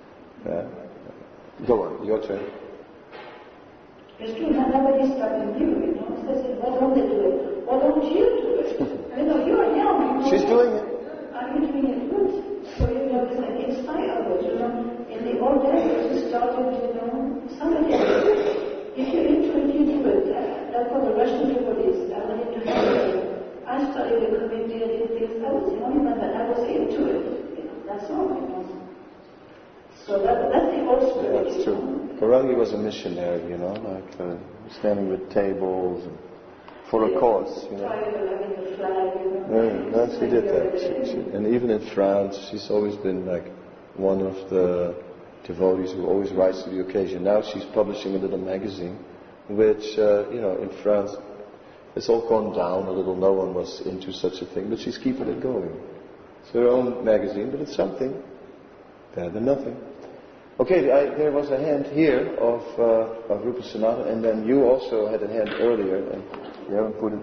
Speaker 1: Go on, your turn.
Speaker 5: It's true, nobody stopping you, So they said, why don't they do it? Why don't you do it? You're young.
Speaker 1: She's doing it.
Speaker 5: Are you doing it good? So it's like inspire others, In the old days, it started, somebody else. If you're into it, you do it. That's what the Russian devotees, I went into it. I studied the committee, I did things. I was the only one that I was into it. That's all, So that's the old spirit.
Speaker 1: That's true. Kaurangi was a missionary, standing with tables and for a cause,
Speaker 5: Having the flag,
Speaker 1: No, she did that. And even in France, she's always been like one of the devotees who always rise to the occasion. Now she's publishing a little magazine, which, in France, it's all gone down a little. No one was into such a thing, but she's keeping it going. It's her own magazine, but it's something. Better than nothing. Okay, there was a hand here of Rupa Sanatan, and then you also had a hand earlier, and you haven't put it.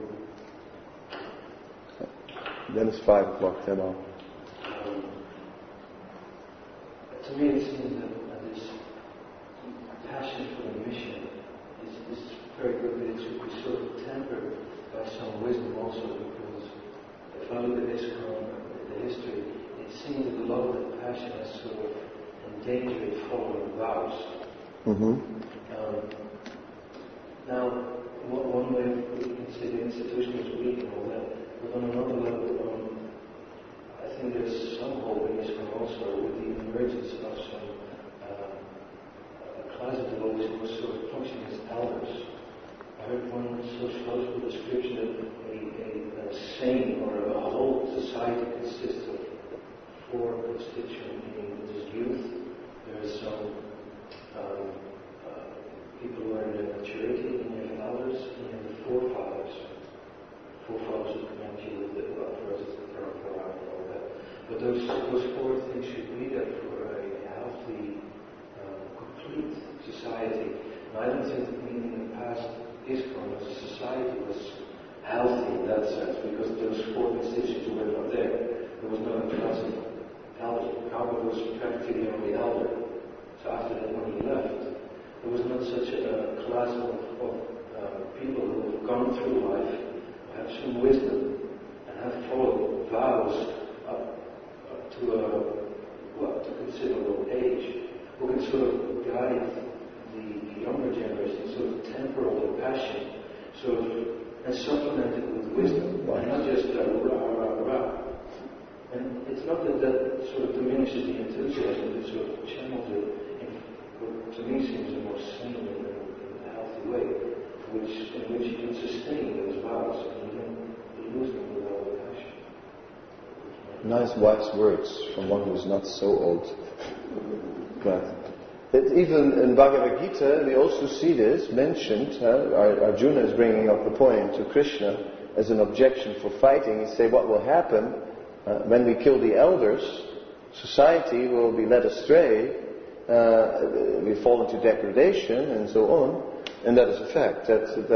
Speaker 1: Then it's 5 o'clock, 10 on.
Speaker 4: To me, it seems that this passion for the mission is very good, but it should be sort of tempered by some wisdom also, because if I look at ISKCON, the history, it seems that a lot of the passion has sort of endangered following vows. Now, one way we can say the institution is weak and all that, but on another level, I think there's some hope in ISKCON also with the sort of function as elders. I heard one sociological description that a sane or a whole society consists of four constituents, meaning there's youth, there's some people who are in their maturity, and you have elders, and you have the forefathers. Forefathers who connect you with the, well, for us it's the parampara and all that. But those four things should be there for a healthy, complete society. And I don't think that in the past ISKCON as a society was healthy in that sense, because those four constituents were not there. There was not a class of elders. Prabhupada was practically the only elder. So after that, when he left, there was not such a class of people who have gone through life, have some wisdom, and have followed vows up to a considerable age, who can sort of guide the younger generation, sort of temper all the passion, sort of, and supplement it with wisdom, and not just rah. And it's not that sort of diminishes the enthusiasm, it sort of channels it in what to me seems a more sane and a healthy way, in which you can sustain those vows and you don't lose them with all the passion.
Speaker 1: Nice wise words from one who's not so old. But even in Bhagavad Gita, we also see this mentioned. Arjuna is bringing up the point to Krishna as an objection for fighting. He says, what will happen when we kill the elders? Society will be led astray. We fall into degradation and so on. And that is a fact.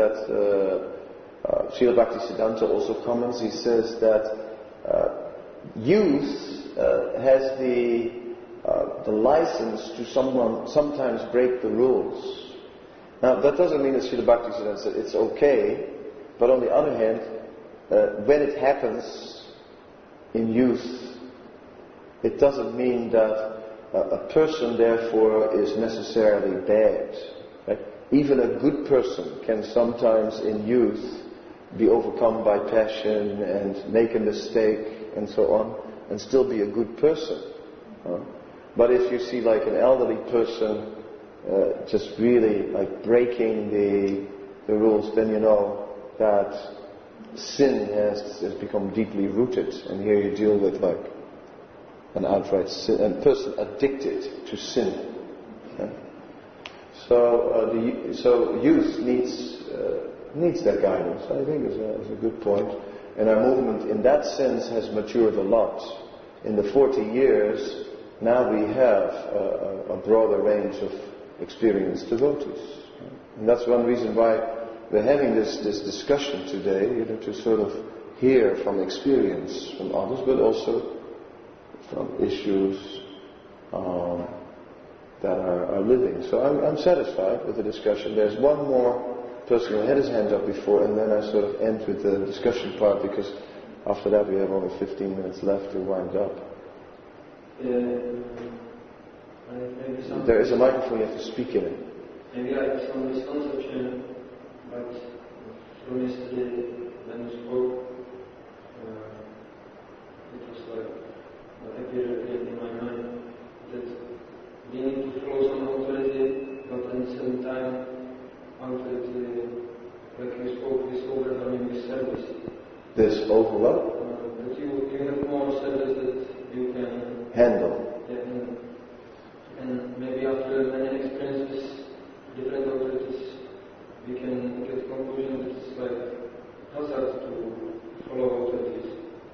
Speaker 1: Srila Bhaktisiddhanta also comments. He says that youth has the license to sometimes break the rules. Now, that doesn't mean that Srila Bhaktisiddhanta said it's okay, but on the other hand, when it happens in youth, it doesn't mean that a person therefore is necessarily bad. Right? Even a good person can sometimes in youth be overcome by passion and make a mistake and so on, and still be a good person. But if you see like an elderly person just really like breaking the rules, then you know that sin has become deeply rooted, and here you deal with like an outright sin, a person addicted to sin. So youth needs that guidance. I think is a good point. And our movement in that sense has matured a lot. In the 40 years, now we have a broader range of experienced devotees. And that's one reason why we're having this discussion today, to sort of hear from experience from others, but also from issues that are living. So I'm satisfied with the discussion. There's one more person who had his hand up before, and then I sort of end with the discussion part, because after that we have only 15 minutes left to wind up. There is a microphone, you have to speak in it.
Speaker 4: Maybe I have some misconception, but from yesterday when you spoke, it was like what appeared in my mind, that we need to follow some authority, but at the same time, authority, like you spoke, this overwhelming service.
Speaker 1: This over what?
Speaker 4: That you have more service that you can
Speaker 1: handle.
Speaker 4: Yeah, and maybe after many experiences, different authorities, we can get a conclusion that it's like hazard to follow authorities.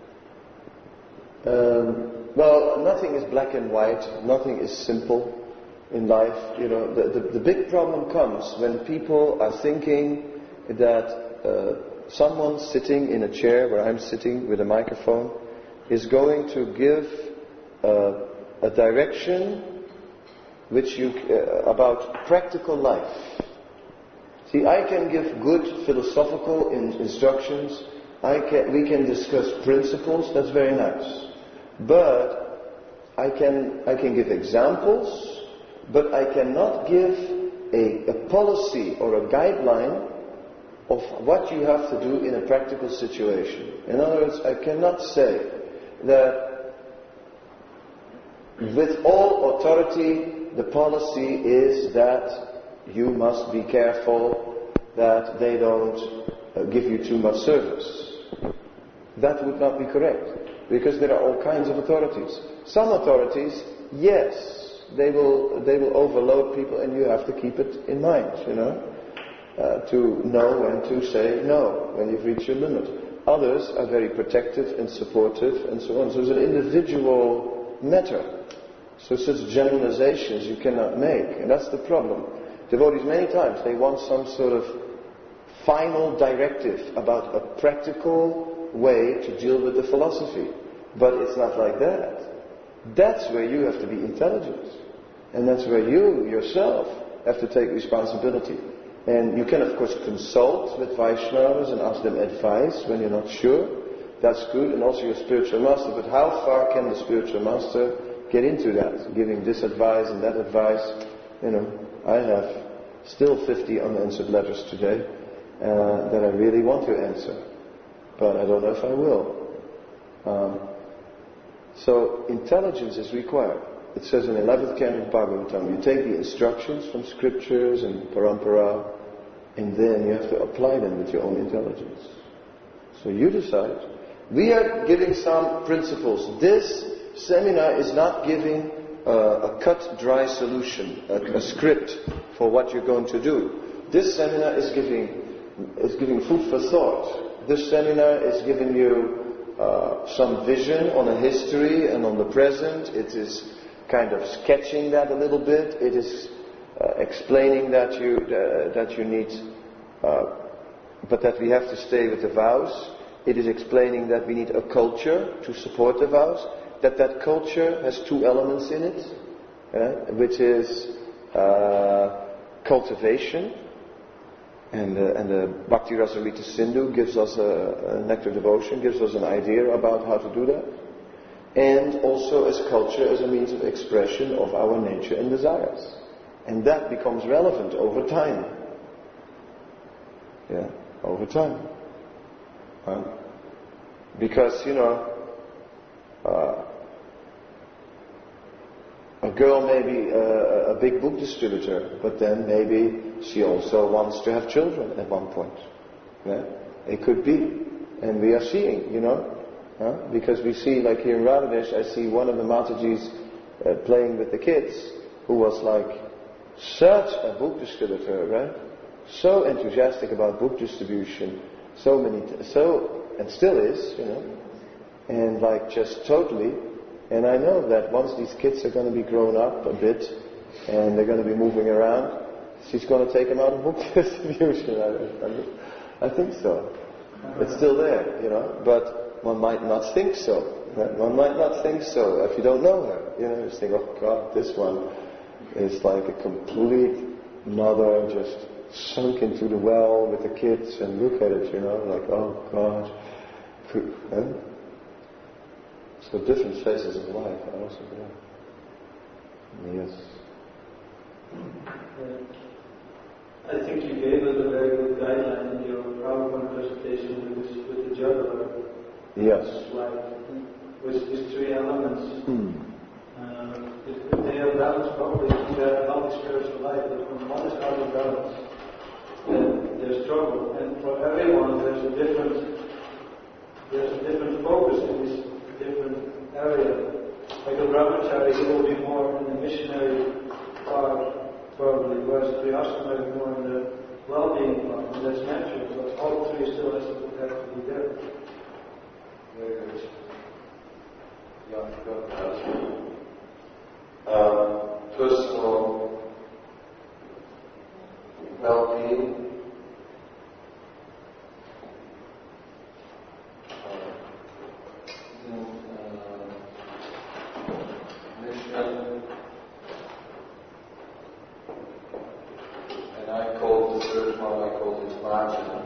Speaker 1: Well, nothing is black and white, nothing is simple in life. The big problem comes when people are thinking that someone sitting in a chair where I'm sitting with a microphone is going to give a direction about practical life. See, I can give good philosophical instructions. We can discuss principles. That's very nice. But I can give examples, but I cannot give a policy or a guideline of what you have to do in a practical situation. In other words, I cannot say that with all authority the policy is that you must be careful that they don't give you too much service. That would not be correct, because there are all kinds of authorities. Some authorities, yes, they will overload people, and you have to keep it in mind, to know when to say no, when you've reached your limit. Others are very protective and supportive and so on. So it's an individual matter. So such generalizations you cannot make, and that's the problem. Devotees many times, they want some sort of final directive about a practical way to deal with the philosophy. But it's not like that. That's where you have to be intelligent. And that's where you yourself have to take responsibility. And you can of course consult with Vaishnavas and ask them advice when you're not sure. That's good, and also your spiritual master. But how far can the spiritual master get into that? Giving this advice and that advice. I have still 50 unanswered letters today that I really want to answer. But I don't know if I will. So intelligence is required. It says in the 11th canto of Bhagavatam, you take the instructions from scriptures and parampara, and then you have to apply them with your own intelligence. So you decide. We are giving some principles. This seminar is not giving a cut, dry solution, a script for what you're going to do. This seminar is giving food for thought. This seminar is giving you some vision on a history and on the present. It is kind of sketching that a little bit. It is explaining that you need, but that we have to stay with the vows. It is explaining that we need a culture to support the vows. That culture has two elements in it, which is cultivation, and the Bhakti Rasamrita Sindhu gives us a nectar devotion, gives us an idea about how to do that, and also as culture as a means of expression of our nature and desires, and that becomes relevant over time. Over time, because a girl may be a big book distributor, but then maybe she also wants to have children at one point. It could be. And we are seeing, because we see, like here in Radhadesh, I see one of the Matajis playing with the kids, who was like such a book distributor, right? So enthusiastic about book distribution, and still is, and like just totally. And I know that once these kids are going to be grown up a bit, and they're going to be moving around, she's going to take them out of book distribution. I think so. It's still there, but one might not think so. Right? One might not think so if you don't know her. You just think, oh God, this one is like a complete mother, just sunk into the well with the kids, and look at it, like, oh God. So different phases of life are also there. Yes.
Speaker 4: I think you gave us a very good guideline in your PowerPoint presentation with the juggler.
Speaker 1: Yes.
Speaker 4: With these three elements. If they are balanced properly, you have a healthy spiritual life. But when one is out of balance, then there's trouble. And for everyone, there's a different focus in this different area. Like a brahmachari, he will be more in the missionary part, probably, whereas Grihastha might be more in the well-being part, and that's natural, but all three still have to be there.
Speaker 1: Very good. Yeah, personal well-being, mission, and I called the third one, I called it margin.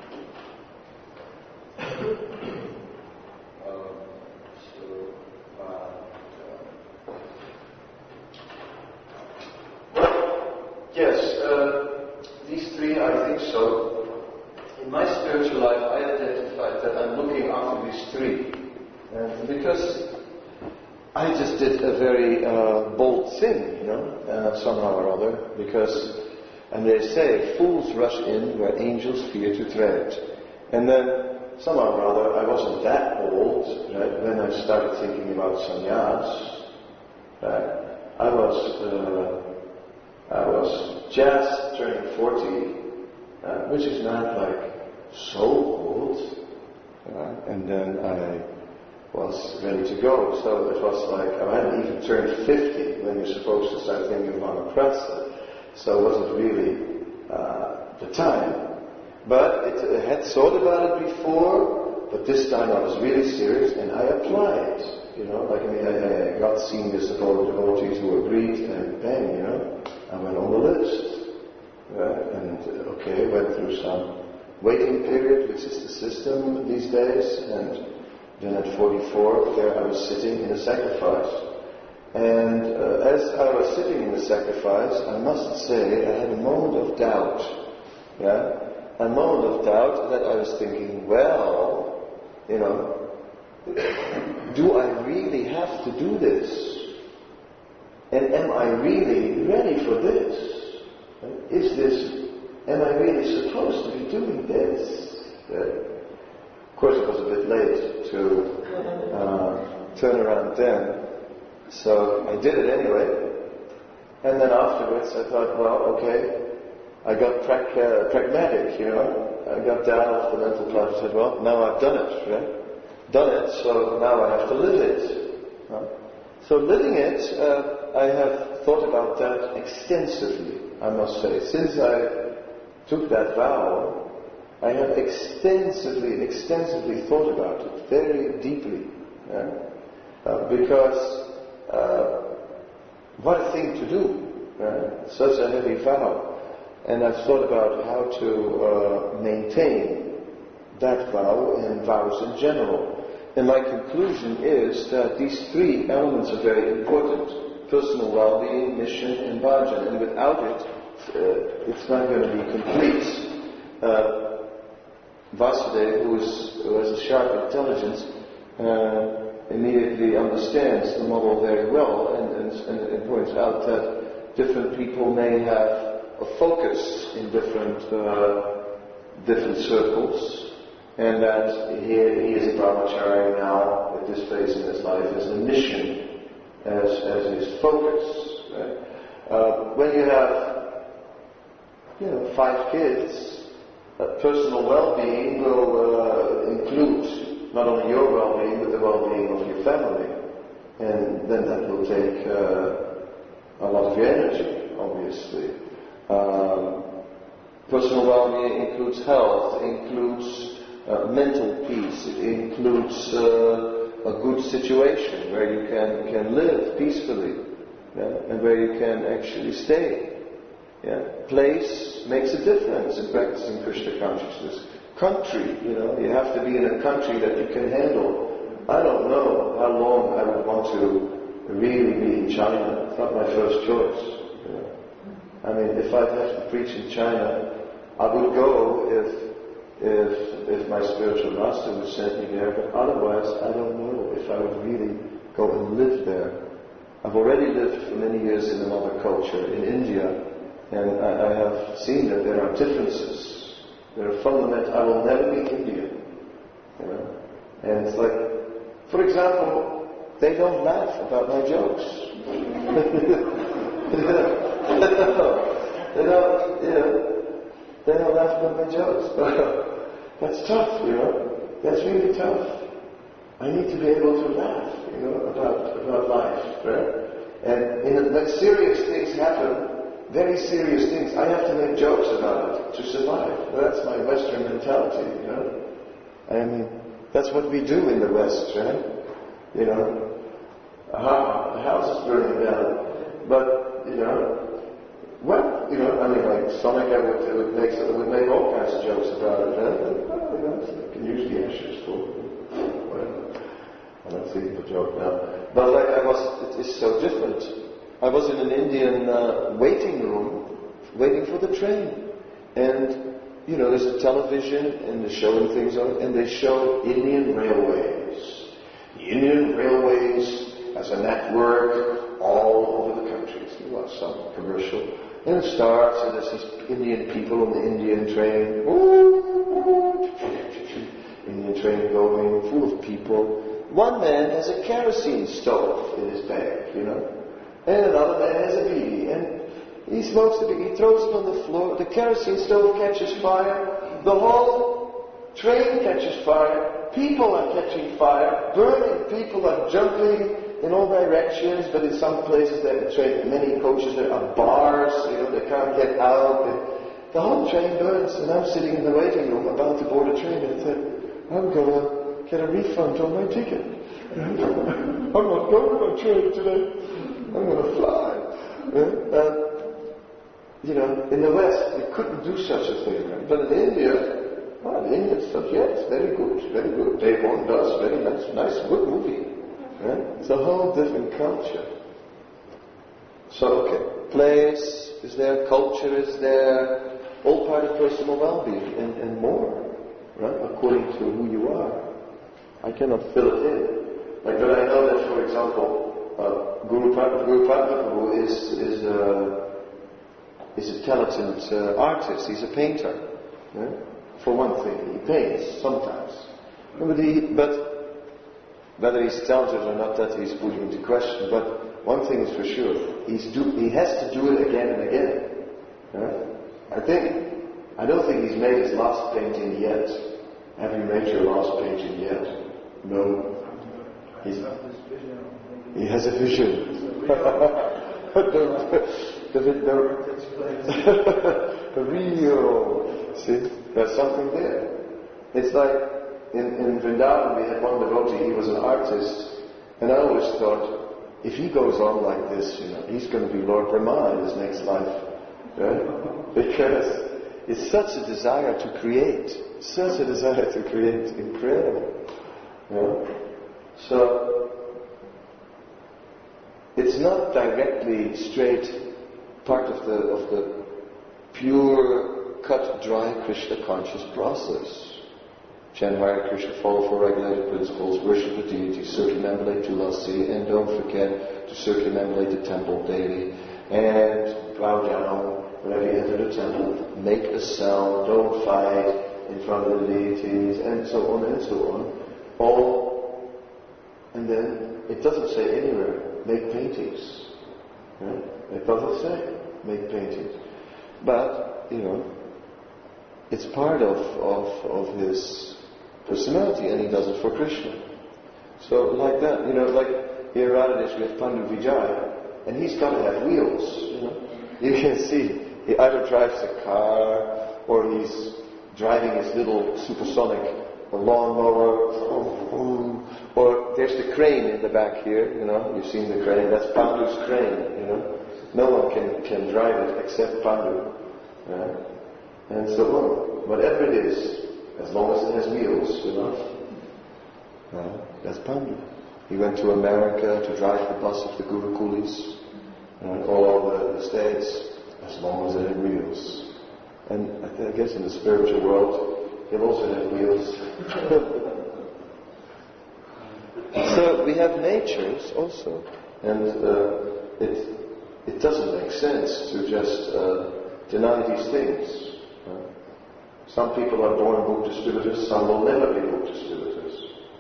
Speaker 1: These three, I think so. In my spiritual life, I identified that I'm looking after these three. Because I just did a very bold thing, somehow or other. Because And they say, fools rush in where angels fear to tread. And then, somehow or other, I wasn't that old, right, when I started thinking about sannyas. Right? I was just turning 40, which is not like so old. And then I was ready to go. So it was like, I hadn't even turned 50 when you're supposed to start thinking about Vanaprastha. So it wasn't really the time. But I had thought about it before, but this time I was really serious and I applied. I got seniors, devotees who agreed, and bang, I went on the list. Right? Went through some waiting period, which is the system these days, and then at 44, there I was sitting in a sacrifice. And as I was sitting in the sacrifice, I must say I had a moment of doubt. A moment of doubt that I was thinking, well, do I really have to do this? And am I really ready for this? Am I really supposed to be doing this? Of course, it was a bit late to turn around then, so I did it anyway. And then afterwards I thought, well, okay, I got pragmatic, I got down off the mental plane and said, well, now I've done it, right? Done it, so now I have to live it. Right? So living it, I have thought about that extensively, I must say. Since I took that vow, I have extensively thought about it, very deeply. Because what a thing to do, such a heavy vow. And I've thought about how to maintain that vow and vows in general. And my conclusion is that these three elements are very important: personal well-being, mission, and bhajan. And without it, it's not going to be complete. Vasudeva, who has a sharp intelligence, immediately understands the model very well and points out that different people may have a focus in different circles, and that he is a brahmachari now at this phase in his life as a mission, as his focus. Right? When you have 5 kids, personal well-being will include not only your well-being but the well-being of your family, and then that will take a lot of your energy, obviously. Personal well-being includes health, includes mental peace, it includes a good situation where you can live peacefully, and where you can actually stay. Place makes a difference in practicing Krishna consciousness. Country, you have to be in a country that you can handle. I don't know how long I would want to really be in China. It's not my first choice. I mean, if I'd have to preach in China, I would go if my spiritual master would send me there, but otherwise I don't know if I would really go and live there. I've already lived for many years in another culture, in India, and I have seen that there are differences. There are fundamental. I will never be Indian, And it's like, for example, they don't laugh about my jokes. They don't laugh about my jokes. That's tough, That's really tough. I need to be able to laugh, about life, right? And when serious things happen, very serious things, I have to make jokes about it to survive. That's my Western mentality, I mean, that's what we do in the West, right? The house is burning down, but like Sonika would make all kinds of jokes about it, I can use the ashes for whatever. I don't think of a joke now. But it is so different. I was in an Indian waiting room, waiting for the train. And, there's a television, and they're showing things on it, and they show Indian Railways. The Indian Railways as a network all over the country. It was some commercial. And it starts, and there's these Indian people on the Indian train. Indian train going, full of people. One man has a kerosene stove in his bag, and another man has a bidi, and he smokes the bidi, he throws it on the floor, the kerosene stove catches fire, the whole train catches fire, people are catching fire, burning, people are jumping in all directions, but in some places, many coaches, there are bars, they can't get out, and the whole train burns, and I'm sitting in the waiting room about to board a train, and I said, I'm going to get a refund on my ticket. I'm not going on a train today. I'm going to fly. In the West, we couldn't do such a thing. Right? But in India, the Indians thought, yes, very good, very good. Dave One does, very nice, good movie. Right? It's a whole different culture. So, okay, place is there, culture is there, all part of personal well-being and more. Right? According to who you are. I cannot fill it in. But I know that, for example, Guru Padma is a talented artist. He's a painter. Yeah? For one thing, he paints sometimes. But whether he's talented or not, that he's putting into question. But one thing is for sure, he has to do it again and again. Yeah? I don't think he's made his last painting yet. Have you made your last painting yet? No. He has a vision. The real. See, there's something there. It's like in Vrindavan we had one devotee, he was an artist, and I always thought, if he goes on like this, he's going to be Lord Brahma in his next life. Right? Because it's such a desire to create. Incredible. Yeah? So, it's not directly straight part of the pure, cut, dry Krishna conscious process. Chant Hare Krishna, follow four regulated principles, worship the deity, circumambulate Tulasi, and don't forget to circumambulate the temple daily, and bow down whenever you enter the temple, make a sound, don't fight in front of the deities, and so on and so on. And then it doesn't say anywhere, make paintings. Right? It doesn't say, make paintings. But, it's part of his personality, and he does it for Krishna. So, like that, like here in Radhanesh we have Pandu Vijay, and he's got to have wheels, You can see, he either drives a car, or he's driving his little supersonic lawnmower, or there's the crane in the back here, you've seen the crane, that's Pandu's crane, No one can drive it except Pandu. Right? And so on. Whatever it is, as long as it has wheels, that's Pandu. He went to America to drive the bus of the Gurukulis, all over the States, as long as it had wheels. And I guess in the spiritual world, he'll also have wheels. So we have natures also, and it doesn't make sense to just deny these things. Some people are born book distributors, some will never be book distributors.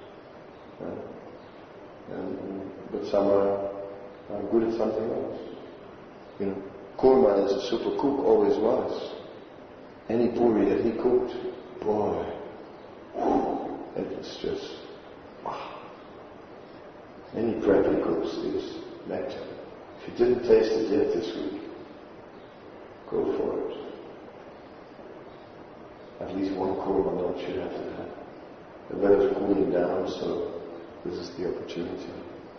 Speaker 1: But some are good at something else. Kurma is a super cook, always was. Any puri that he cooked, boy, it was just, wow. Any prep he cooks is nectar. If you didn't taste it yet this week, go for it. At least one kurma note should have to have. The weather's cooling down, so this is the opportunity.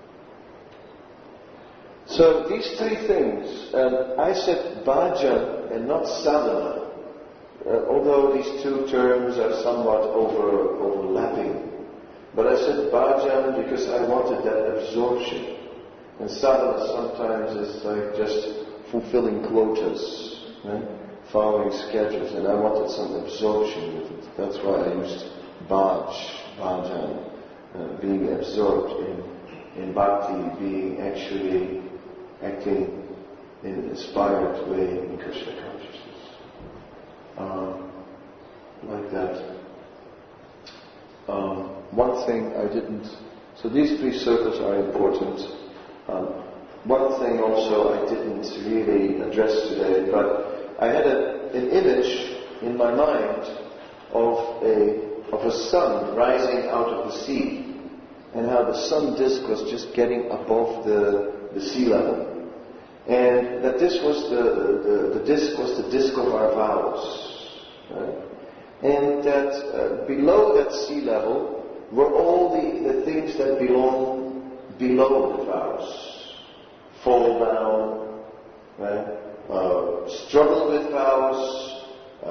Speaker 1: So these three things, I said bhajan and not sadhana, although these two terms are somewhat overlapping. But I said bhajan because I wanted that absorption. And sadhana sometimes is like just fulfilling quotas, right? Following schedules, and I wanted some absorption with it. That's why I used bhajan, being absorbed in bhakti, being actually acting in an inspired way in Krishna consciousness. Like that. One thing I didn't... So these 3 circles are important. One thing also I didn't really address today, but I had an image in my mind of a sun rising out of the sea, and how the sun disk was just getting above the sea level. And that this was the disk was the disk of our vows. Right? And that below that sea level were all the things that belong below the vows. Fall down, right? Struggle with vows,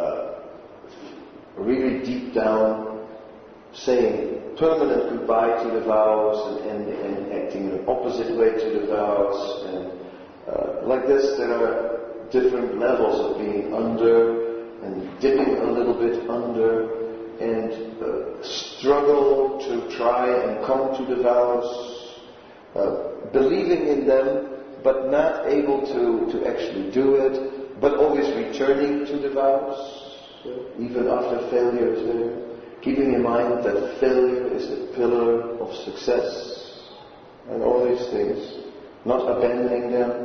Speaker 1: really deep down, saying permanent goodbye to the vows and acting in an opposite way to the vows. And like this, there are different levels of being under and dipping a little bit under, and struggle to try and come to the vows, believing in them, but not able to actually do it, but always returning to the vows, even after failure there, keeping in mind that failure is a pillar of success, and all these things, not abandoning them,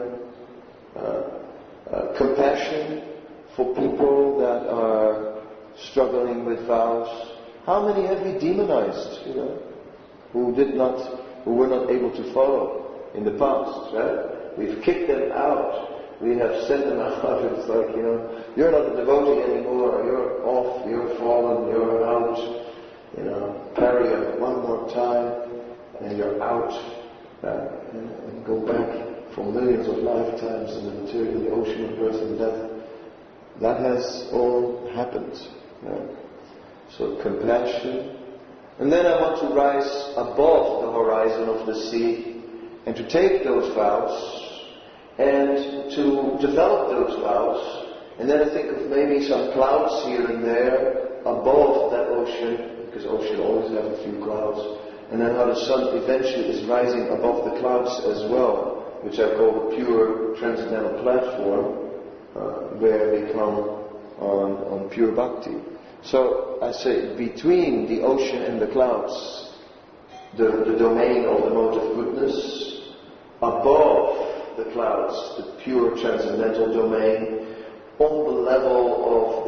Speaker 1: compassion for people that are struggling with vows. How many have we demonized, who were not able to follow in the past, right? We've kicked them out. We have sent them out. It's like, you're not a devotee anymore. You're off. You're fallen. You're out. Parry it one more time, and you're out. And go back for millions of lifetimes in the ocean of birth and death. That has all happened. So compassion. And then I want to rise above the horizon of the sea and to take those vows and to develop those vows. And then I think of maybe some clouds here and there above that ocean, because ocean always has a few clouds. And then how the sun eventually is rising above the clouds as well, which I call the pure transcendental platform, where we come on pure bhakti. So I say, between the ocean and the clouds, the domain of the mode of goodness, above the clouds, the pure transcendental domain, on the level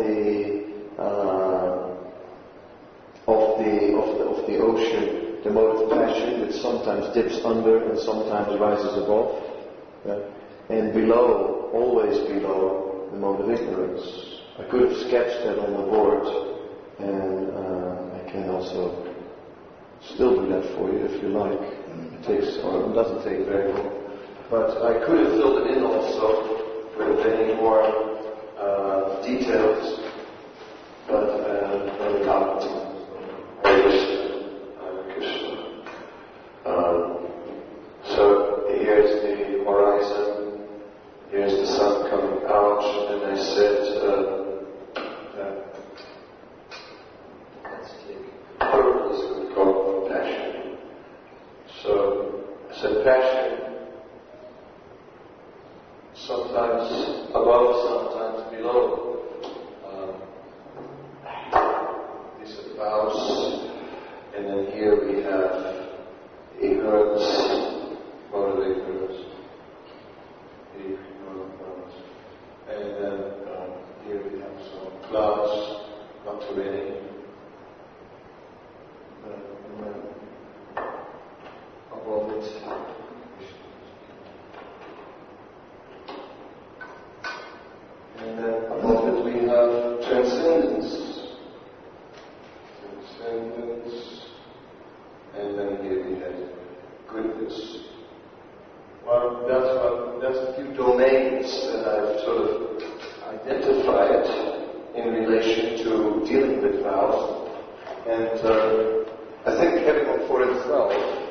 Speaker 1: of the ocean, the mode of passion, which sometimes dips under and sometimes rises above, and below, always below, the mode of ignorance. I could have sketched that on the board, and I can also still do that for you if you like. It doesn't take very long. But I could have filled it in also with many more details. But so here's the horizon, here's the sun coming out, and I said, let's take purpose we call passion. So I said passion, sometimes above, sometimes below. These are the vows, and then here we have ignorance, mode of ignorance, and then here we have some clouds, not too many, and then above it, and then above it we have transcendence. And then here we have goodness. Well, that's a few domains that I've sort of identified in relation to dealing with vows. And I think everyone for himself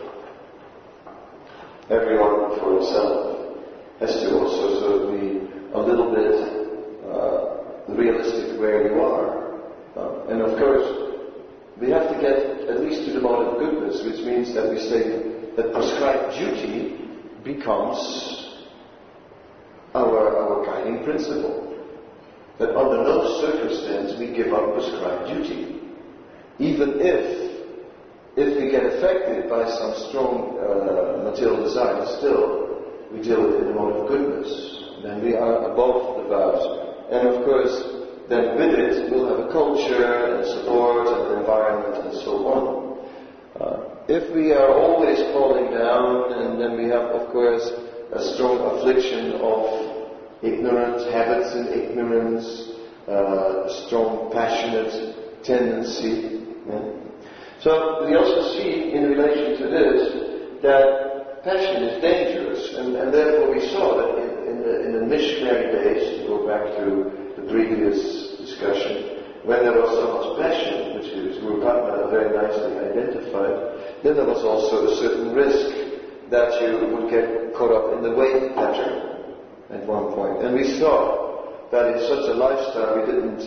Speaker 1: has to also sort of be a little bit realistic where you are. And of course, we have to get at least to the mode of goodness, which means that we say that prescribed duty becomes our guiding principle. That under no circumstance we give up prescribed duty. Even if we get affected by some strong material desire, still we deal with it in a mode of goodness. Then we are above the vows. And of course, then with it we'll have a culture and support and an environment and so on. If we are always falling down, and then we have of course a strong affliction of ignorance, habits in ignorance, a strong passionate tendency. So we also see in relation to this that passion is dangerous, and therefore we saw that in the missionary days, to go back to the previous discussion, when there was so much passion, which Guru Padma very nicely identified, then there was also a certain risk that you would get caught up in the weight pattern at one point. And we saw that in such a lifestyle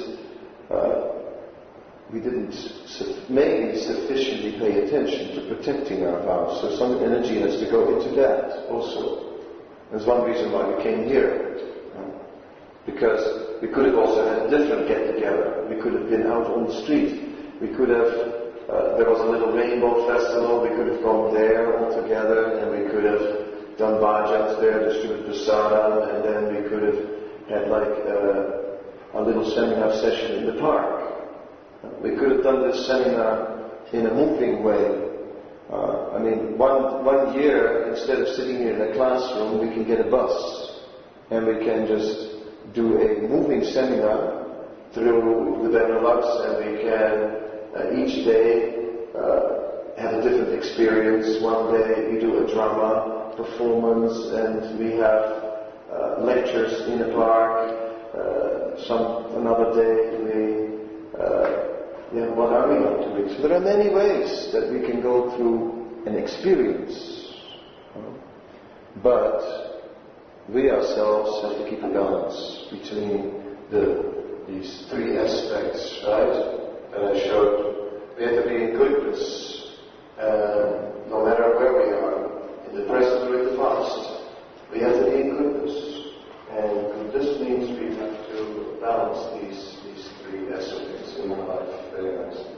Speaker 1: we didn't maybe sufficiently pay attention to protecting our vows. So some energy has to go into that also. There's one reason why we came here. Because we could have also had a different get-together. We could have been out on the street. We could have, there was a little rainbow festival, we could have gone there all together, and we could have done bhajans there, distributed prasadam, and then we could have had like a little seminar session in the park. We could have done this seminar in a moving way. One year, instead of sitting here in a classroom, we can get a bus, and we can just do a moving seminar through the Benelux, and we can each day have a different experience. One day we do a drama performance, and we have lectures in a park. Another day what are we up to? So there are many ways that we can go through an experience, but we ourselves have to keep a balance between these three aspects, right? And I showed we have to be in goodness, no matter where we are, in the present or in the past. We have to be in goodness, and this means we have to balance these three aspects in our life very nicely.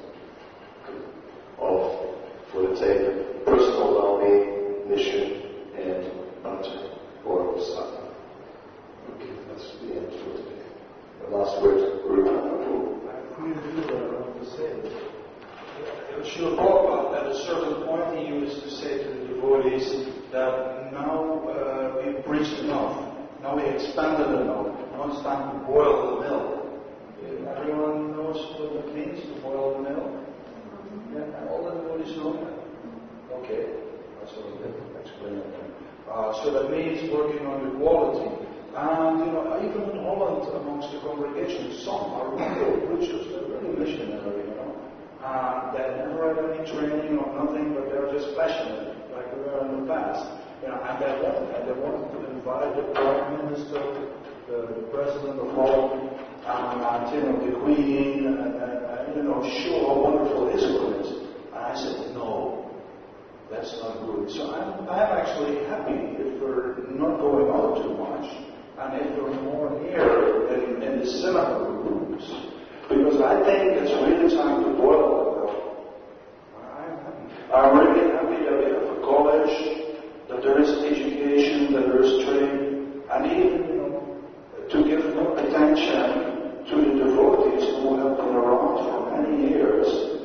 Speaker 1: For the sake of personal well-being, mission, and bhakti or sadhana. Okay, that's the end for today. The last word, Guru Prabhu.
Speaker 3: I agree with you, I want to say. Srila Prabhupada, at a certain point, he used to say to the devotees that now we've preached enough, now we expanded enough, now it's time to boil the milk. Everyone knows what it means to boil the milk? Yeah, all the devotees know that. Okay, that's what I did explain it then. So that means working on the quality. And even in Holland, amongst the congregation, some are real preachers, they're really missionary, they never had any training or nothing, but they're just passionate, like we were in the past. And they wanted to invite the Prime Minister, the President of Holland, and the Queen, and show how wonderful Israel is. And I said, no, that's not good. So I'm actually happy if we're not going out too much, and if we're more here in the synagogue rooms, because I think it's really time to boil the milk. I'm really happy that we have a college, that there is education, that there is training, and even to give more attention to the devotees who have been around for many years,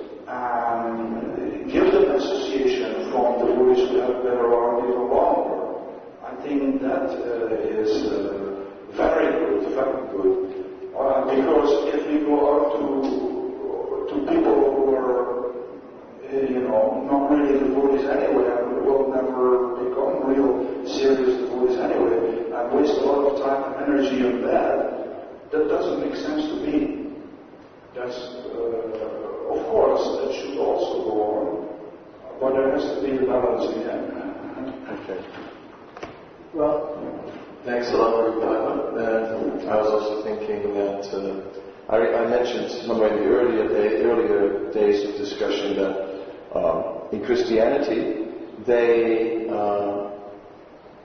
Speaker 3: and give them association from the devotees who have been around even longer. I think that is very good, very good. Because if we go out to people who are, not really devotees anyway, and will never become real serious devotees anyway, and waste a lot of time and energy on that doesn't make sense to me. That's, of course, that should also go on, but there has to be a balance again.
Speaker 1: Okay. Well, thanks a lot, Guru Padma. I was also thinking that I mentioned somewhere in the earlier days of discussion that in Christianity they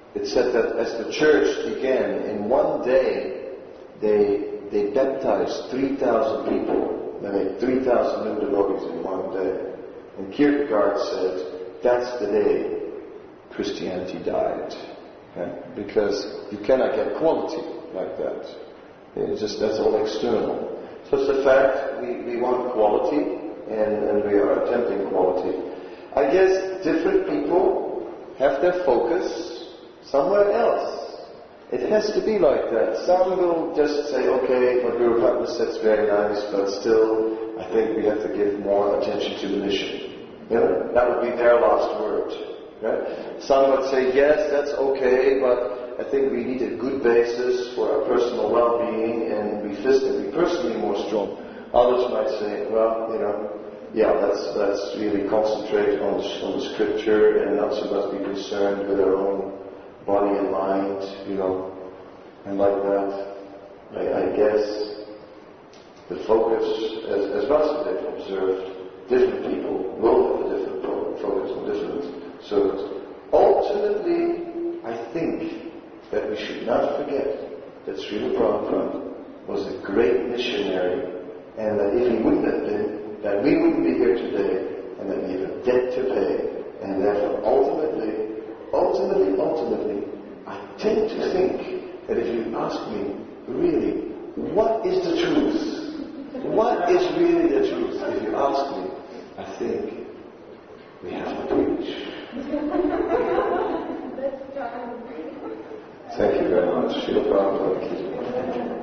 Speaker 1: it said that as the church began, in one day, they baptized 3,000 people. They made 3,000 new devotees in one day. And Kierkegaard said, that's the day Christianity died. Okay? Because you cannot get quality like that. That's all external. So it's a fact, we want quality, and we are attempting quality. I guess different people have their focus somewhere else. It has to be like that. Some will just say, okay, what Guru Padma said is very nice, but still, I think we have to give more attention to the mission. You know, that would be their last word. Right? Some would say, yes, that's okay, but I think we need a good basis for our personal well-being and be physically, personally more strong. Others might say, well, you know, yeah, let's really concentrate on the scripture and not so much be concerned with our own body and mind, you know, and like that. I guess the focus, as Vasudeva observed, different people will have a different focus on different circles. Ultimately, I think that we should not forget that Srila Prabhupada was a great missionary, and that if he wouldn't have been, that we wouldn't be here today, and that we have a debt to pay, and therefore ultimately, I tend to think that if you ask me, really, what is the truth? What is really the truth? If you ask me, I think we have to preach. Thank you very much. Srila Prabhupada.